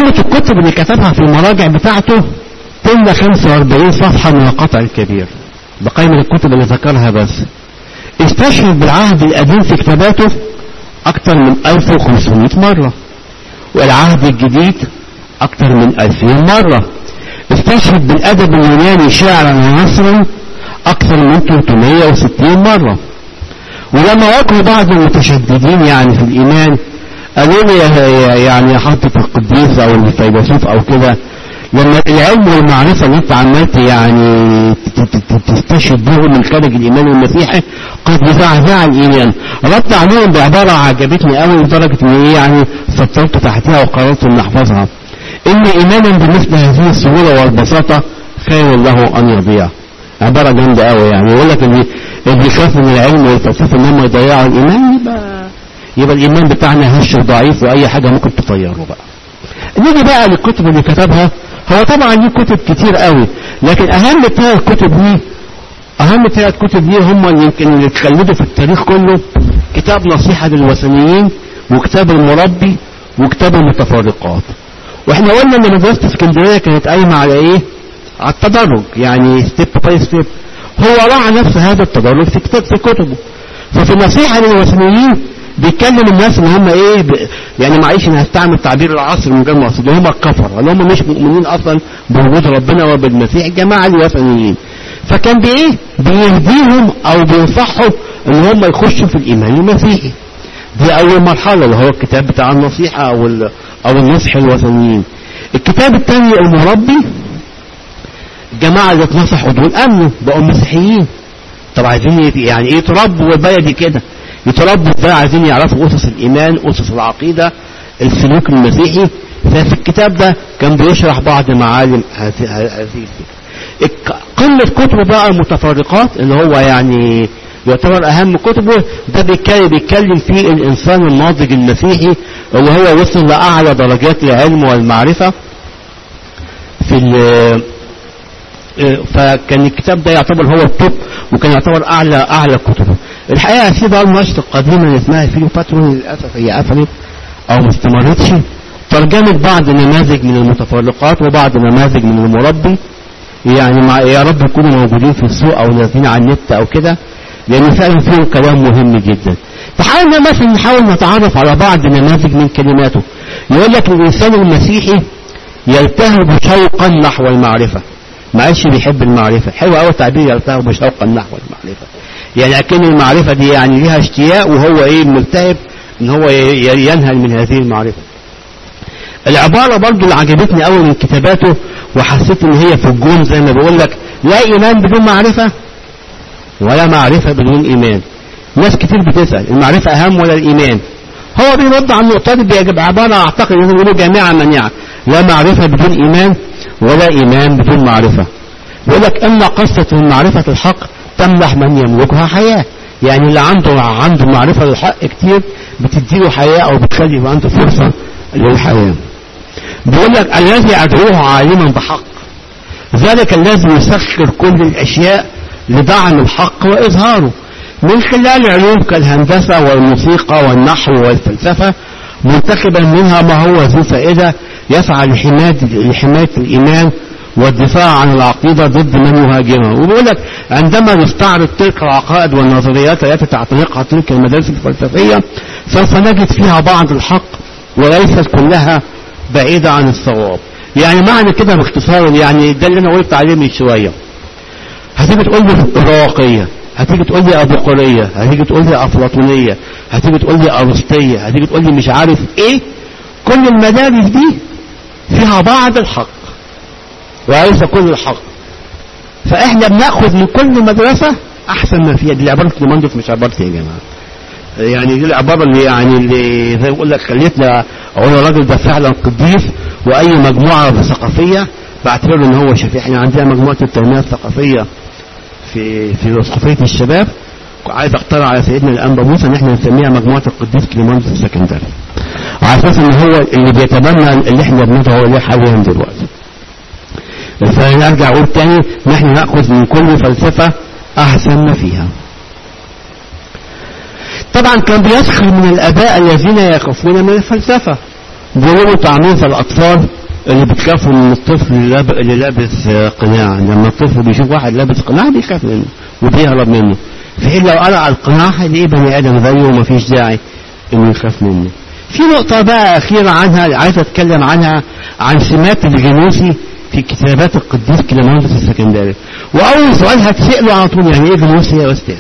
B: قائمة الكتب اللي كتبها في المراجع بتاعته تملى خمسة وأربعين صفحة من القطع الكبير، بقائمة الكتب اللي ذكرها بس. استشهد بالعهد القديم في كتاباته أكثر من ألف وخمسمائة مرة، والعهد الجديد أكثر من ألفين مرة. استشهد بالأدب اليوناني شعرا ونثرا أكثر من ثلاثمائة وستين مرة. ولما واجهوا بعض المتشددين يعني في الإيمان قالوا لي يعني يا حضرة القديس أو الفيلسوف أو كده، لما العلم والمعرفة اللي انت عملت يعني تستشهد بهم من خارج الإيمان المسيحي قد يزعزع الإيمان، رد عليهم بعبارة عجبتني قوي لدرجة ان ايه يعني سطرت تحتها وقررت ان احفظها: ان ايمانا بمثل هذه السهولة والبساطة خير له ان يضيع. عبارة جامدة قوي، يعني يقول لك اللي اللي يخاف من العلم والفلسفة ان هم يضيعوا الايمان يبقى يبقى الايمان بتاعنا هش وضعيف واي حاجة ممكن تطيره بقى. نيجي بقى للكتب اللي كتبها. هو طبعا ليه كتب كتير قوي، لكن اهم ثلاث كتب ليه اهم ثلاث كتب ليه هم اللي يمكن اللي اتخلدوا في التاريخ كله: كتاب نصيحة للوثنيين، وكتاب المربي، وكتاب المتفرقات. واحنا قلنا ان مدرسة اسكندرية كانت قايمة على ايه؟ على التدرج، يعني ستيب باي ستيب. هو راعى نفس هذا التدرج في كتاب في كتبه. ففي النصيحة للوثنيين بيتكلم الناس ان هم ايه ب... يعني معيش انا هستعمل تعبير العصر من غير ما اقصد، هم الكفر اللي هم مش مؤمنين اصلا بوجود ربنا وبالمسيح، الجماعه الوثنيين. فكان بايه بيهديهم او بينصحهم ان هم يخشوا في الايمان المسيحي. دي اول مرحله اللي هو الكتاب بتاع النصيحه او ال... او النصح للوثنيين. الكتاب الثاني المربي، الجماعه اللي اتنصحوا دول امنوا بقوا مسيحيين. طب عايزين يعني ايه يتربوا والبلدي كده يتربوا ازاي؟ عايزين يعرفوا اسس الايمان، اسس العقيده، السلوك المسيحي. ففي الكتاب ده كان بيشرح بعض معالم هذه الفكره. قمه كتبه بقى المتفرقات اللي هو يعني يعتبر اهم كتبه، ده بيتكلم بيتكلم فيه الانسان الناضج المسيحي اللي هو وصل لاعلى درجات العلم والمعرفه في فكان الكتاب ده يعتبر هو التوب، وكان يعتبر اعلى اعلى كتبه. الحقيقه في دار النشر القديمه اللي اسمها فيلوباترون للاسف هي قفلت او ما استمرتش، ترجمت بعض نماذج من المتفرقات وبعض نماذج من المربي، يعني مع يا رب يكونوا موجودين في السوق او نازلين على النت او كده، لان فعلا فيهم كلام مهم جدا. فحاولنا مثلا نحاول نتعرف على بعض نماذج من كلماته. يقول لك الانسان المسيحي يلتهب شوقا نحو المعرفه، ما قالش بيحب المعرفة. حلو قوي تعبير يلتهب شوقا نحو المعرفة، يعني اكن المعرفة دي يعني ليها اشتياق وهو ايه ملتهب ان هو ينهل من هذه المعرفة. العبارة برضو اللي عجبتني قوي من كتاباته وحسيت ان هي في الجون زي ما بقول لك: لا ايمان بدون معرفة ولا معرفة بدون ايمان. ناس كتير بتسأل المعرفة اهم ولا الايمان؟ هو بيرد على النقطة دي بيجب عبارة اعتقد انه يقولوا جميعا منيعة: لا معرفة بدون ايمان ولا ايمان بدون معرفة. بيقول لك ان قصة معرفة الحق تمنح من يملكها حياة، يعني اللي عنده عنده معرفة للحق كتير بتديله حياة او بتخلي عنده فرصة للحياة. بيقول لك الذي ادعوه عالما بحق ذلك الذي يسخر كل الاشياء لدعم الحق واظهاره من خلال علوم كالهندسة والموسيقى والنحو والفلسفة، منتخبا منها ما هو ذو فائدة يسعى لحماية الإيمان والدفاع عن العقيدة ضد من يهاجمها. وبيقول لك عندما نستعرض تلك العقائد والنظريات التي تعتنقها تلك المدارس الفلسفية سوف نجد فيها بعض الحق وليست كلها بعيدة عن الصواب. يعني معنى كده باختصار، يعني ده اللي انا قلت عليه من شوية. هتيجي تقول لي الرواقية، هتيجي تقول لي أبوقرية، هتيجي تقول لي أفلاطونية، هتيجي تقول لي أرسطية، هتيجي تقول لي مش عارف ايه، كل المدارس دي فيها بعض الحق وليس كل الحق. فاحنا بناخذ من كل مدرسة احسن ما فيها. دي عبارة لمندف مش عبارتي يا جماعة، يعني دي العبارة اللي يعني اللي زي ما بقول لك خليتنا اقول الراجل ده فعلا قديس. واي مجموعة ثقافية بعتبره ان هو شفيع. احنا عندنا مجموعة التنمية الثقافية في في اسقفية الشباب، عايز اختار على سيدنا الانبا موسى ان احنا نسميها مجموعة القديس كليماندس السكندري، على اساس ان هو اللي بيتبنى اللي احنا بندعو اليه حاليا دلوقتي. فنرجع اقول تاني نحن ناخذ من كل فلسفة احسن ما فيها. طبعا كان بيسخر من الاباء الذين يخافون من الفلسفة، بيقولوا طعمين في الاطفال اللي بتخافوا من الطفل اللي لابس قناع. لما الطفل بيشوف واحد لابس قناع بيخاف منه وبيهرب منه، في حين لو قلع القناع هيلاقيه بني ادم زيه ومفيش داعي انه يخاف منه. في نقطة بقى أخيرة عنها عايز أتكلم عنها، عن سمات الجنوسي في كتابات القديس كليماندس السكندري. وأول سؤال هتسأله على طول يعني إيه جنوسي يا أستاذ؟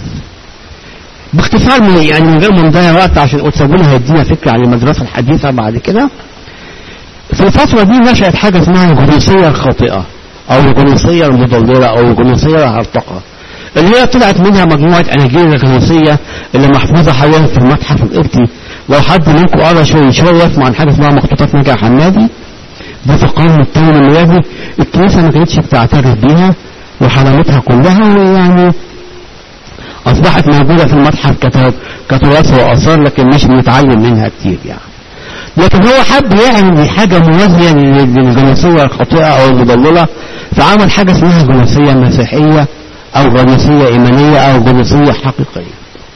B: باختصار من يعني من غير ما نضيع وقت عشان أتسابونا هيدينا فكرة عن المدرسة الحديثة بعد كده. في الفترة دي نشأت حاجة اسمها الجنوسية الخاطئة أو الجنوسية المضللة أو الجنوسية الهرطقة، اللي هي طلعت منها مجموعة أناجيل الجنوسية اللي محفوظة حاليا في المتحف القبطي. لو حد منكم قرا شوية شوية يسمع عن حاجة اسمها مخطوطات نجع حمادي، ده في القرن الثامن الميلادي. الكنيسة ما كانتش بتعترف بيها وحرمتها كلها، ويعني أصبحت موجودة في المتحف كتراث وآثار لكن مش بنتعلم منها كتير يعني. لكن هو حب يعمل حاجة موازية للجنوسية الخاطئة أو المضللة، فعمل حاجة اسمها جنوسية مسيحية أو جنوسية إيمانية أو جنوسية حقيقية.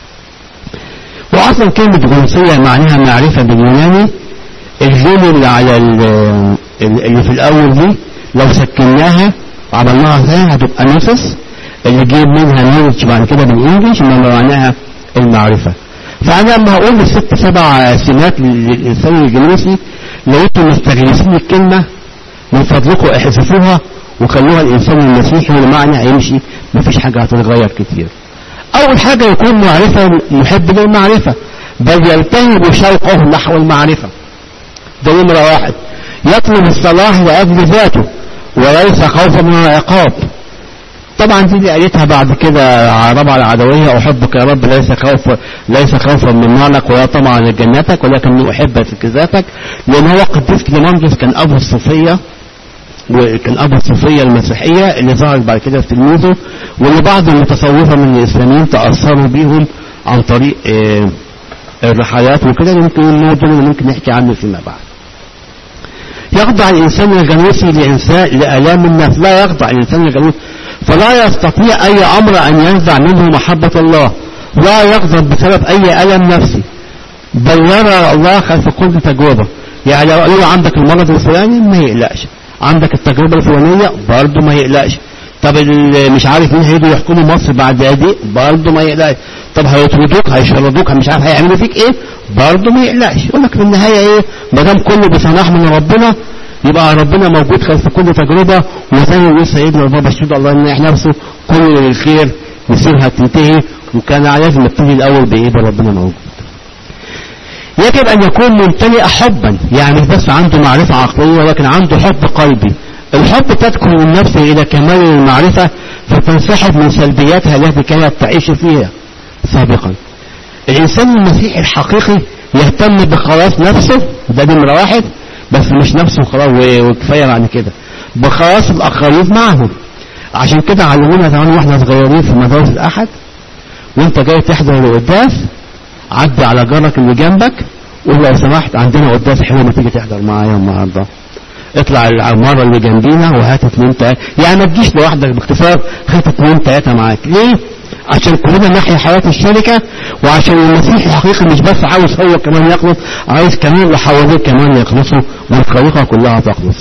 B: وأصلا كلمة جنوسية معناها معرفة باليوناني. الجمل اللي على اللي في الأول دي لو سكناها وعملناها ثانية هتبقى نفس اللي جيب منها نولج بعد كده بالإنجليش اللي معناها المعرفة. فأنا لما هقول الست سبع سمات للإنسان الجنوسي لقيتوا مستغلسين الكلمة، من فضلكم احذفوها وخلوها الإنسان المسيحي والمعنى هيمشي، مفيش حاجة هتتغير كتير. أول حاجة يكون معرفة محب للمعرفة بل يلتهب شوقه نحو المعرفة، ده نمرة واحد. يطلب الصلاح لأجل ذاته وليس خوفا من العقاب. طبعا دي اللي قالتها بعد كده ربع العدوية، أحبك يا رب ليس خوف ليس خوفا من نارك ولا طمعا لجنتك ولكني أحبك ذاتك، لأن هو قديس كليماندس كان أبو الصوفية، وكان أبو الصوفية المسيحية اللي ظهر بعد كده في تلميذه، واللي بعض المتصوفة من الإسلاميين تأثروا بيهم عن طريق آه الرحلات وكده. يمكن الموضوع اللي ممكن نحكي عنه فيما بعد. يخضع الإنسان الجنوسي لإنسان لآلام النفس، لا يخضع الإنسان الجنوسي فلا يستطيع أي أمر أن ينزع منه محبة الله، لا يغضب بسبب أي ألم نفسي، بل يرى الله خلف كل تجربة. يعني لو قالوا عندك المرض الفلاني ما يقلقش، عندك التجربة الفلانية برضه ما يقلقش، طب مش عارف مين هيجوا يحكموا مصر بعد قد برضه ما يقلقش، طب هيطردوك هيشردوك مش عارف هيعملوا فيك ايه برضه ما يقلقش. يقول لك في النهاية ايه، ما دام كله بسماح من ربنا يبقى ربنا موجود خلف كل تجربة. وزي ما سيدنا البابا شهود الله ينيح نفسه كل الخير مسيرها تنتهي، وكان لازم نبتدي الأول بإيه بربنا موجود. يجب أن يكون ممتلئ حبا، يعني مش بس عنده معرفة عقلية ولكن عنده حب قلبي. الحب تدخل النفس إلى كمال المعرفة فتنسحب من سلبياتها التي كانت تعيش فيها سابقا. الإنسان المسيحي الحقيقي يهتم بخلاص نفسه، ده نمرة واحد، بس مش نفسه خلاص وكفاية عن كده، بخلاص الآخرين معهم. عشان كده علمونا زمان واحنا صغيرين في مدارس الأحد، وانت جاي تحضر القداس عدي على جارك اللي جنبك قول لو سمحت عندنا قداس حلو ما تيجي تحضر معايا النهارده، اطلع العمارة اللي جنبينا وهات اتنين تلاته، يعني ما تجيش لوحدك باختصار، هات اتنين تلاته معاك. ليه؟ عشان كلنا نحيا حياة الشركة، وعشان المسيح الحقيقي مش بس عاوز هو كمان يخلص، عايز كمان اللي حواليه كمان يخلصوا والخليقة كلها تخلص.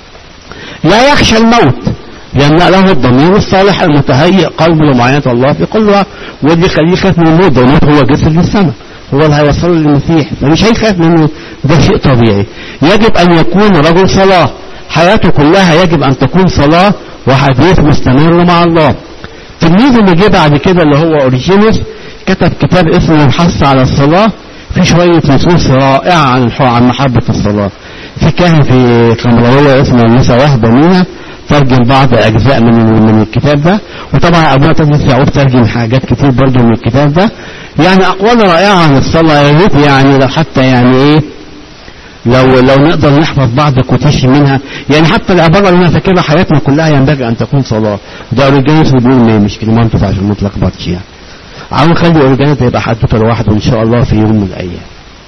B: لا يخشى الموت لأن له الضمير الصالح المتهيئ قلبه لمعاينة الله في كل وقت، واللي يخليه يخاف من الموت، ده الموت هو جسر للسماء، هو اللي هيوصله للمسيح، فمش هيخاف منه، ده شيء طبيعي. يجب أن يكون رجل صلاة، حياته كلها يجب أن تكون صلاة وحديث مستمر مع الله. التلميذ اللي جه بعد كده اللي هو أوريجينوس كتب كتاب اسمه الحث على الصلاة، في شوية نصوص رائعة عن عن محبة الصلاة. في كاهن في كامبراوية اسمه موسى وهب مينا ترجم بعض أجزاء من من الكتاب ده، وطبعا أبونا تدرس يعقوب ترجم حاجات كتير برضه من الكتاب ده. يعني أقوال رائعة عن الصلاة، يا ريت يعني لو حتى يعني إيه لو لو نقدر نحفظ بعض كوتيشن منها، يعني حتى العبارة اللي أنا فاكرها حياتنا كلها ينبغي أن تكون صلاة. ده أوريجانوس بيقول مش كلمانتوس عشان ما تلخبطش يعني. عاوز نخلي أوريجانوس يبقى حدوته لوحده إن شاء الله في يوم من الأيام.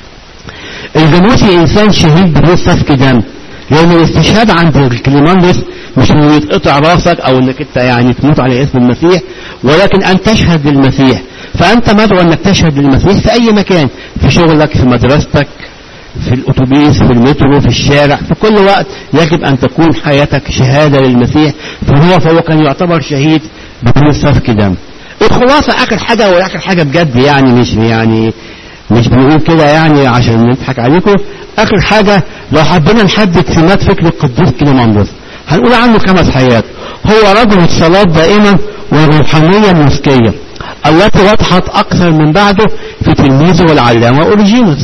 B: الجنوسي إنسان شهيد بدون سفك دم، لأن الاستشهاد عند الكليماندس مش إنه يتقطع راسك أو إنك أنت يعني تموت على اسم المسيح، ولكن أن تشهد للمسيح. فأنت مدعو أنك تشهد للمسيح في أي مكان، في شغلك، في مدرستك، في الأتوبيس، في المترو، في الشارع، في كل وقت يجب أن تكون حياتك شهادة للمسيح. فهو فهو كان يعتبر شهيد بدون سفك دم. الخلاصة آخر حاجة وآخر حاجة بجد يعني مش يعني مش بنقول كده يعني عشان نضحك عليكم. آخر حاجة لو حبينا نحدد سمات فكر القديس كليماندس هنقول عنه خمس حاجات. هو رجل الصلاة دائما والروحانية المسكية التي وضحت أكثر من بعده في تلميذه والعلامة أوريجينوس.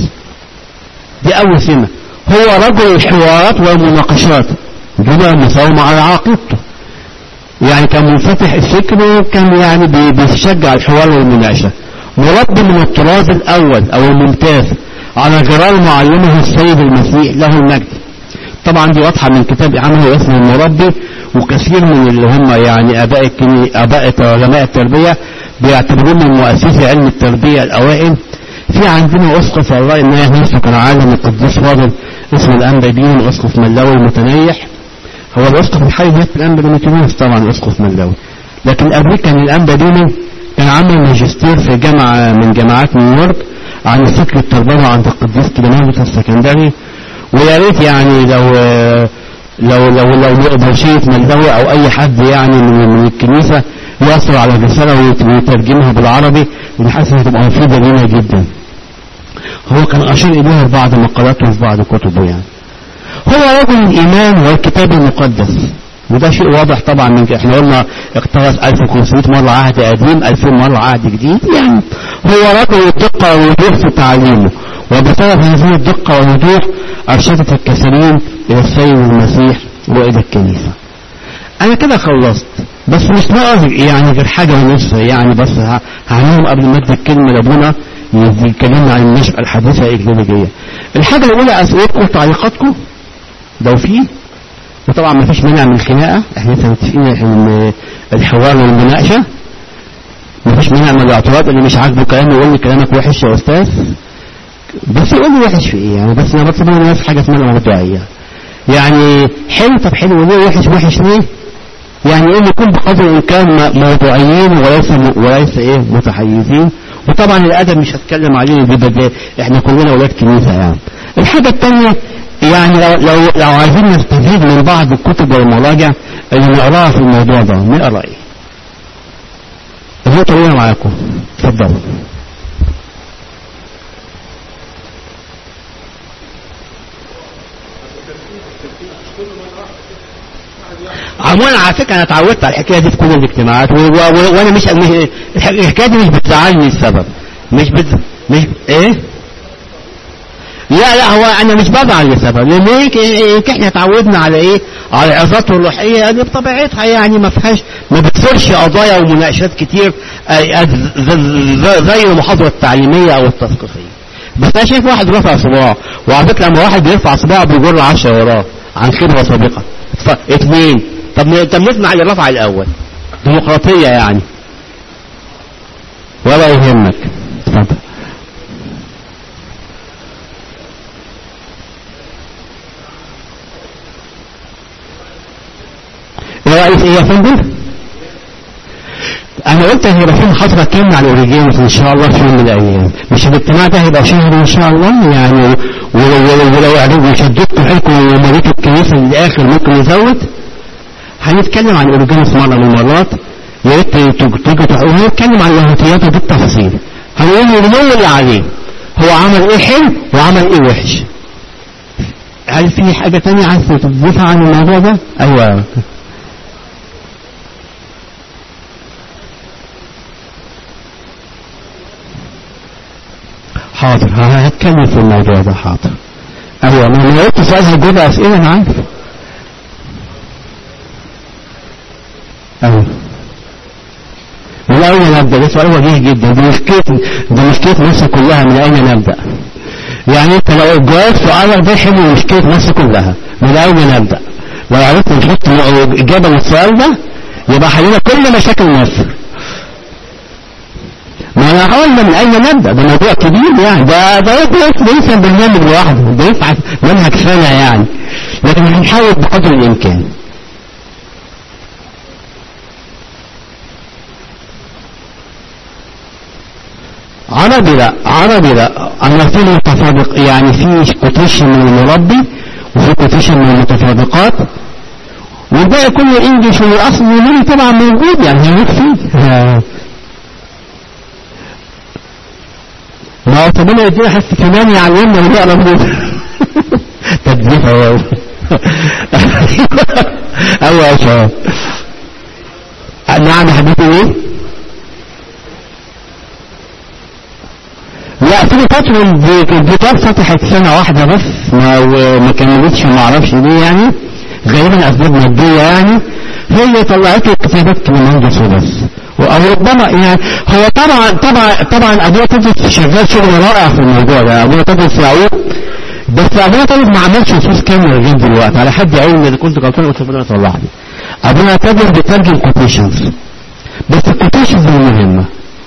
B: دي أول سمة. هو رجل الحوارات والمناقشات دون المساومة على عقيدته. يعني كان منفتح الفكر وكان يعني بيشجع الحوار والمناقشة. مربي من الطراز الأول أو الممتاز على جرار معلمه السيد المسيح له المجد. طبعا دي واضحة من كتاب عمله اسمه المربي، وكثير من اللي هم يعني آباء الكني آباء علماء التربية بيعتبروه من مؤسسي علم التربية الأوائل. في عندنا أسقف والله إن نفسه كان عالم القديس فاضل اسمه الأنبا بيون، أسقف ملاوي المتنيح. هو الأسقف الحي هناك الأنبا ديمتريوس طبعا أسقف ملاوي، لكن قبل كان الأنبا بيون كان عامل ماجستير في جامعة من جامعات نيويورك عن الفكر التربوي عند القديس كليماندس السكندري. ويا ريت يعني لو لو لو لو يقدر شيخ ملاوي أو أي حد يعني من, من الكنيسة يصل على الرسالة ويترجمها بالعربي، بحيث انها تبقى مفيدة لنا جدا. هو كان أشار إليها في بعض مقالاته وفي بعض كتبه. يعني هو رجل الإيمان والكتاب المقدس، وده شيء واضح طبعا من احنا قلنا اقتبس ألف وخمسمائة مرة عهد قديم، ألفين مرة عهد جديد. يعني هو رجل الدقة والوضوح في تعليمه، وبسبب هذه الدقة والوضوح أرشدت الكثيرين إلى السيد المسيح وإلى الكنيسة. أنا كده خلصت، بس مش ناقص يعني غير حاجة ونص يعني، بس هعنيهم قبل ما ادي الكلمة لابونا يتكلمنا عن النشأة الحديثة الإكلينيكية. الحاجة الأولى أسئلتكم وتعليقاتكم لو فيه، وطبعا ما فيش منع من الخناقة، احنا متفقين ان الحوار والمناقشة ما فيش منع من الاعتراض. اللي مش عاجبه كلامي يقول لي كلامك وحش يا أستاذ، بس يقول لي وحش في ايه يعني. بس انا بطلب من الناس حاجة اسمها موضوعية. يعني حلو، طب حلو ليه؟ وحش وحش ليه؟ يعني ايه نكون بقدر الامكان موضوعيين وليس وليس ايه متحيزين. وطبعا الادب مش هتكلم عليه، دي احنا كلنا اولاد كنيسه يعني. الحاجه الثانيه يعني لو لو لو عايزين نستفيد من بعض الكتب والمراجع اللي نقراها في الموضوع ده نقرا ايه؟ النقطه الاولى معاكم، اتفضلوا. عموما على فكره انا اتعودت على الحكايه دي في كل الاجتماعات، وانا مش الحكايه دي مش بتزعلني. السبب مش بت... مش ايه لا لا هو انا مش بزعل لسبب، لان احنا اتعودنا على ايه، على العظات الروحيه اللي بطبيعتها يعني ما فيهاش ما بتثيرش قضايا ومناقشات كتير زي المحاضره التعليميه او التثقيفيه. بس انا شايف واحد رفع صباعه، وعلى فكره لما واحد بيرفع صباعه بيجر عشرة وراه عن خبره سابقه. اثنين، طب طب نسمع اللي رفع الاول، ديمقراطيه يعني ولا يهمك. اتفضل. رئيس ايه يا فندم؟ انا قلت هيبقى في محاضره كامله على الاوريجينوس ان شاء الله في يوم من الايام. مش الاجتماع ده هيبقى شهر ان شاء الله يعني، ولو يعني شددتوا حيلكم ومريتوا الكنيسه للاخر ممكن نزود. هنتكلم عن الاوريجينوس مره من المرات، يا ريت تيجوا تقولوا. هنتكلم عن لاهوتياته بالتفصيل، هنقول اليوم اللي عليه هو عمل ايه حلو وعمل ايه وحش. هل في حاجه ثانيه عايز تضيفها عن الموضوع ده؟ ايوه حاضر، هتكلم في الموضوع ده. حاضر. ايوه انا قلت سؤال هجيب اسئله انا عارف. ايوه من اين نبدا؟ ده سؤال وجيه جدا. دي مشكله دي مشكله مصر كلها. من اين نبدا؟ يعني انت لو جاوبت سؤالك ده حل مشكله مصر كلها. من اين نبدا؟ لو عرفت نحط اجابه للسؤال ده يبقى حلينا كل مشاكل مصر. ما انا قلنا من اين نبدا، ده موضوع كبير يعني. ده ده ليس برنامج لوحده، ده ينفع منهج سنه يعني، لكن هنحاول بقدر الامكان. عربي لا عربي لا انا في متفرق يعني في كوتيشن من المربي وفي كوتيشن من المتفرقات والباقي كله انجلش والاصل اليوناني طبعا موجود يعني هيموت فيه. ما هو طبعا يدينا حس كمان يعلمنا ونقرا منه تدريب اهو ايوه يا شباب. نعم يا حبيبي ايه؟ لا في فترة الجيتار فتحت سنة واحدة بس ما ما كملتش ما اعرفش ليه يعني غالبا اسباب مادية يعني هي طلعت له كتابات كلمانجس وبس او ربما يعني هو طبعا طبعا طبعا ابويا تدرس شغال شغل رائع في الموضوع ده. ابويا تدرس يعقوب بس ابويا تدرس ما عملش نصوص كاملة لغاية دلوقتي على حد علمي. اذا كنت غلطان قلت ربنا يطلعني. ابويا تدرس بترجم كوتيشنز بس الكوتيشنز مهمة.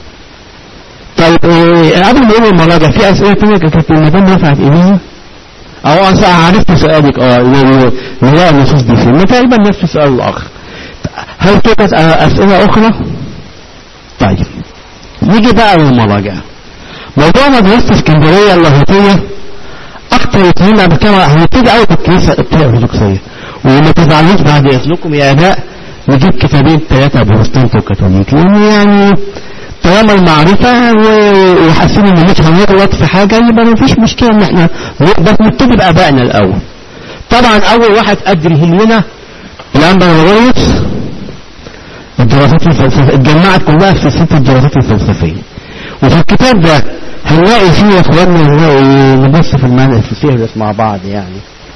B: طيب إيه قبل ما نقول المراجع في اسئله ثانيه كانت المدام رفعت ايديها او انا عرفت سؤالك اه نلاقي النصوص دي فين تقريبا نفس سؤال الاخر. هل توجد اسئله اخرى؟ طيب نيجي بقى للمراجع. موضوع مدرسه اسكندريه اللاهوتيه اكثر اثنين انا بتكلم هنبتدي اول بالكنيسه الارثوذكسيه وما تزعلوش بعد اذنكم يا اباء نجيب كتابين ثلاثه بروتستانت وكاثوليك لان يعني طالما المعرفة وحاسين ان مش هنغلط في حاجة يبقى ما فيش مشكلة ان احنا بس نبتدي بآبائنا الاول. طبعا اول واحد قدمهم لنا الانبا غريوس الدراسات الفلسفية اتجمعت كلها في ست الدراسات الفلسفية وفي الكتاب ده هنلاقي فيه يا اخواننا هنلاقي نبص في المعنى في الفهرس مع بعض يعني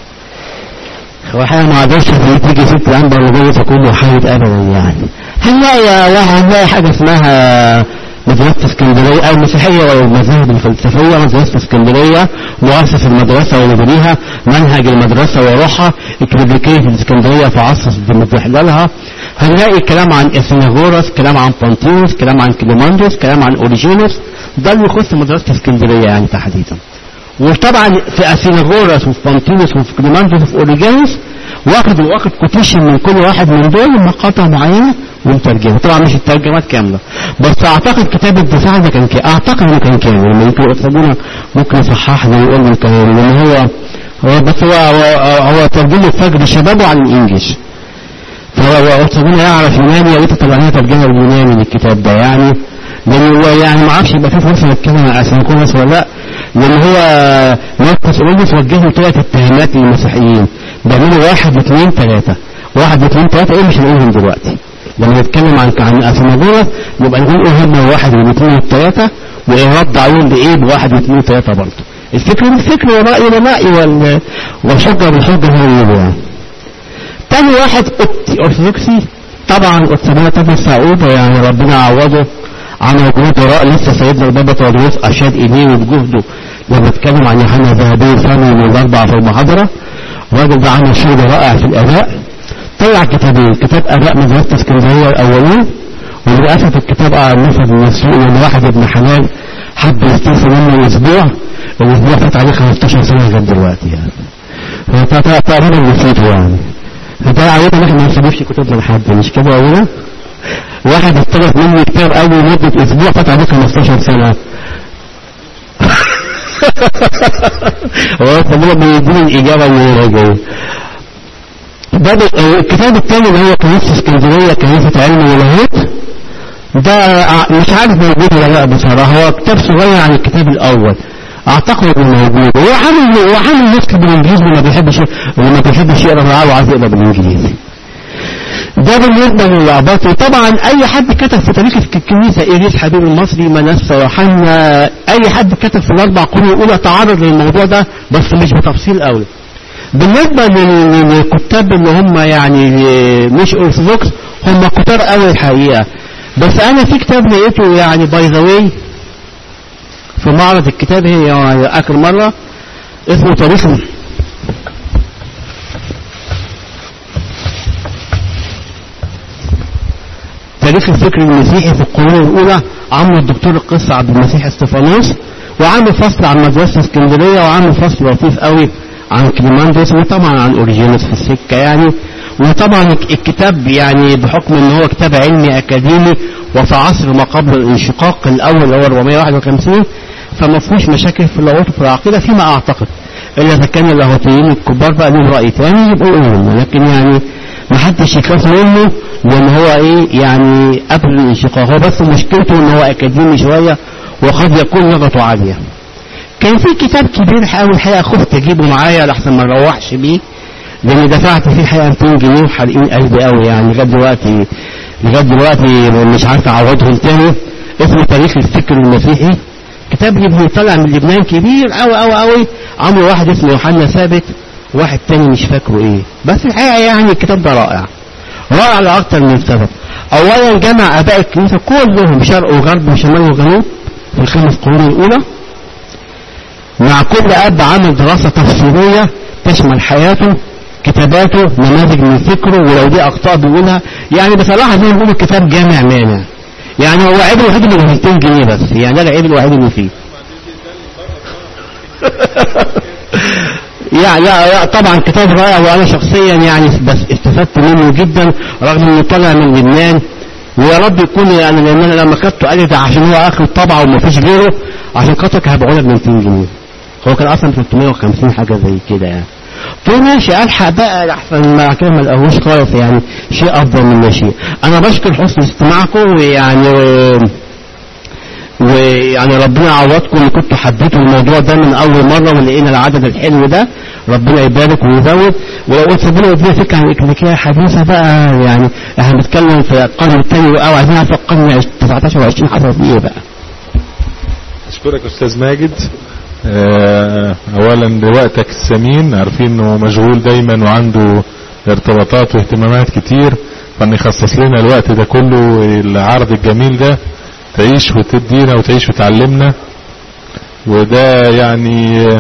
B: هو حاجة ما عادش تيجي ست الانبا غريوس كله حاجة ابدا يعني هنلاقي هنلاقي حاجة اسمها مدرسة اسكندرية او المسيحية والمذاهب الفلسفية. مدرسة اسكندرية مؤسس المدرسة ومديرها منهج المدرسة وروحها الكليريكية في اسكندرية في عصر استحلالها. هنلاقي كلام عن اثيناغورس كلام عن بونتينوس كلام عن كليماندوس كلام عن اوريجينوس ده اللي يخص مدرسة اسكندرية يعني تحديدا. وطبعا في اثيناغورس وفي بونتينوس وفي كليماندوس وفي اوريجينوس واخد واخد كوتيشن من كل واحد من دول مقاطع معينة ومترجمة. طبعا مش الترجمات كاملة بس اعتقد كتاب الدفاع ده كان كامل اعتقد انه كان كامل ممكن يقصدونه ممكن يصحح لي ويقول لي الكلام لان هو هو بس هو هو, هو ترجمة فجر شبابه عن الانجليش فهو يقصدونه يعرف يوناني يا ريت طلع لنا ترجمة اليوناني للكتاب ده يعني لان هو يعني ما اعرفش يبقى في فرصة نتكلم عشان يكون ناس ولا لا لان هو مركز اولوس وجه له ثلاث اتهامات للمسيحيين بيعملوا واحد واثنين ثلاثة واحد واثنين ثلاثة ايه مش هنقولهم دلوقتي. لما نتكلم عن عن اثيناغورس نبقى نقول ايه هم واحد واثنين والثلاثة وايه رد عليهم بايه بواحد واثنين وثلاثة برضه. الفكر بالفكر والرأي والرأي والحجة بالحجة هو يعني. تاني واحد ارثوذكسي طبعا أتسابنا تبع سعود يعني ربنا عوضه عن وجود وراء لسه سيدنا البابا تودروس أشاد إليه وبجهده لما اتكلم عن يوحنا الذهبي ثاني من الأربعة في المحاضرة. الراجل ده عمل شغل رائع في الآباء طلع كتابين كتاب آباء مدرسة اسكندرية الأولين وللأسف الكتاب نفذ المسؤول لأن واحد ابن حلال حب يستيسر منه أسبوع الأسبوع فات عليه خمستاشر سنة لغاية دلوقتي يعني تقريبا نسيته يعني ده عيبا احنا ما نسيبوش كتابنا لحد مش كده أولا واحد استلف مني كتاب أول مدة أسبوع فات عليه خمستاشر سنة هو طبعا بيديني الإجابة اللي هي جاية. ده الكتاب الثاني اللي هو كنيسة اسكندرية كنيسة علم ولاهوت ده مش عارف موجود ولا لا بصراحة. هو كتاب صغير عن الكتاب الأول أعتقد إنه موجود. هو عامل هو عامل نسخة بالإنجليزي اللي ما بيحبش اللي ما بيحبش يقرا معاه وعايز يقرا بالإنجليزي. ده بالنسبة للعباطي. طبعا أي حد كتب في تاريخ الكنيسة إيريس حبيب المصري منسى يوحنا أي حد كتب في الأربع قرون الأولى تعرض للموضوع ده بس مش بتفصيل قوي. بالنسبة للكتاب اللي هم يعني مش أرثوذكس هم كتار قوي الحقيقة بس أنا في كتاب لقيته يعني باي ذا واي في معرض الكتاب هي آخر مرة اسمه تاريخ تاريخ الفكر المسيحي في القرون الأولى عامل الدكتور القس عبد المسيح استفانوس وعامل فصل عن مدرسة اسكندرية وعامل فصل لطيف قوي عن كليماندوس وطبعا عن اوريجينوس في السكة يعني. وطبعا الكتاب يعني بحكم ان هو كتاب علمي اكاديمي وفي عصر ما قبل الانشقاق الاول اللي هو أربعمائة وواحد وخمسين، فما فيهوش مشاكل في اللاهوت وفي العقيده فيما اعتقد، الا اذا كان اللاهوتيين الكبار بقى لهم راي ثاني يبقوا يقولوا، لكن يعني ما حدش يخاف منه لان هو ايه يعني قبل الانشقاق، هو بس مشكلته ان هو اكاديمي شويه وقد يكون لغته عاليه. كان في كتاب كبير قوي الحقيقه خفت اجيبه معايا لحسن ما اروحش بيه، لان دفعت فيه الحقيقه مئتين جنيه وحارقين قلبي قوي يعني لغايه دلوقتي لغايه دلوقتي مش عارف اعوضهم تاني. اسمه تاريخ الفكر المسيحي، كتاب لبنان طالع من لبنان كبير قوي قوي قوي، عمرو واحد اسمه يوحنا ثابت واحد تاني مش فاكره ايه، بس الحقيقه يعني الكتاب ده رائع رائع لاكثر من سبب. اولا جمع اباء الكنيسه كلهم شرق وغرب وشمال وجنوب في الخمس قرون الاولى، مع كل اب عمل دراسه تفصيليه تشمل حياته كتاباته نماذج من فكره، ولو دي اخطاء بيقولها يعني بصراحه زي ما بيقولوا الكتاب جامع مانع، يعني هو عيب الوحيد اللي ب مئتين جنيه بس، يعني ده العيب الوحيد اللي فيه. يعني لا, لا طبعا كتاب رائع، وانا شخصيا يعني بس استفدت منه جدا رغم انه طالع من لبنان، ويا رب يكون يعني لان انا لما خدته قال لي ده عشان هو اخر طبعه وما فيش غيره عشان خاطرك هبيعه لك ب مئتين جنيه، هو كان اصلا ثلاثمائة وخمسين حاجه زي كده يعني. طول ماشي الحق بقى احسن ما كده ما لقاهوش خالص، يعني شيء افضل من لا شيء. انا بشكر حسن استماعكم، ويعني ويعني ربنا يعوضكم ان كنتوا حبيتوا الموضوع ده من اول مره ولقينا العدد الحلو ده، ربنا يبارك ويزود. ولو قلت ربنا يدينا فكره عن الاكليكيه حديثه بقى، يعني احنا بنتكلم في القرن الثاني او عايزين نعرف القرن تسعتاشر وعشرين حصل فيه ايه بقى.
A: اشكرك استاذ ماجد. اه اولا لوقتك الثمين، عارفين انه مشغول دايما وعنده ارتباطات واهتمامات كتير، فان يخصص لنا الوقت ده كله العرض الجميل ده، تعيش وتدينا وتعيش وتعلمنا، وده يعني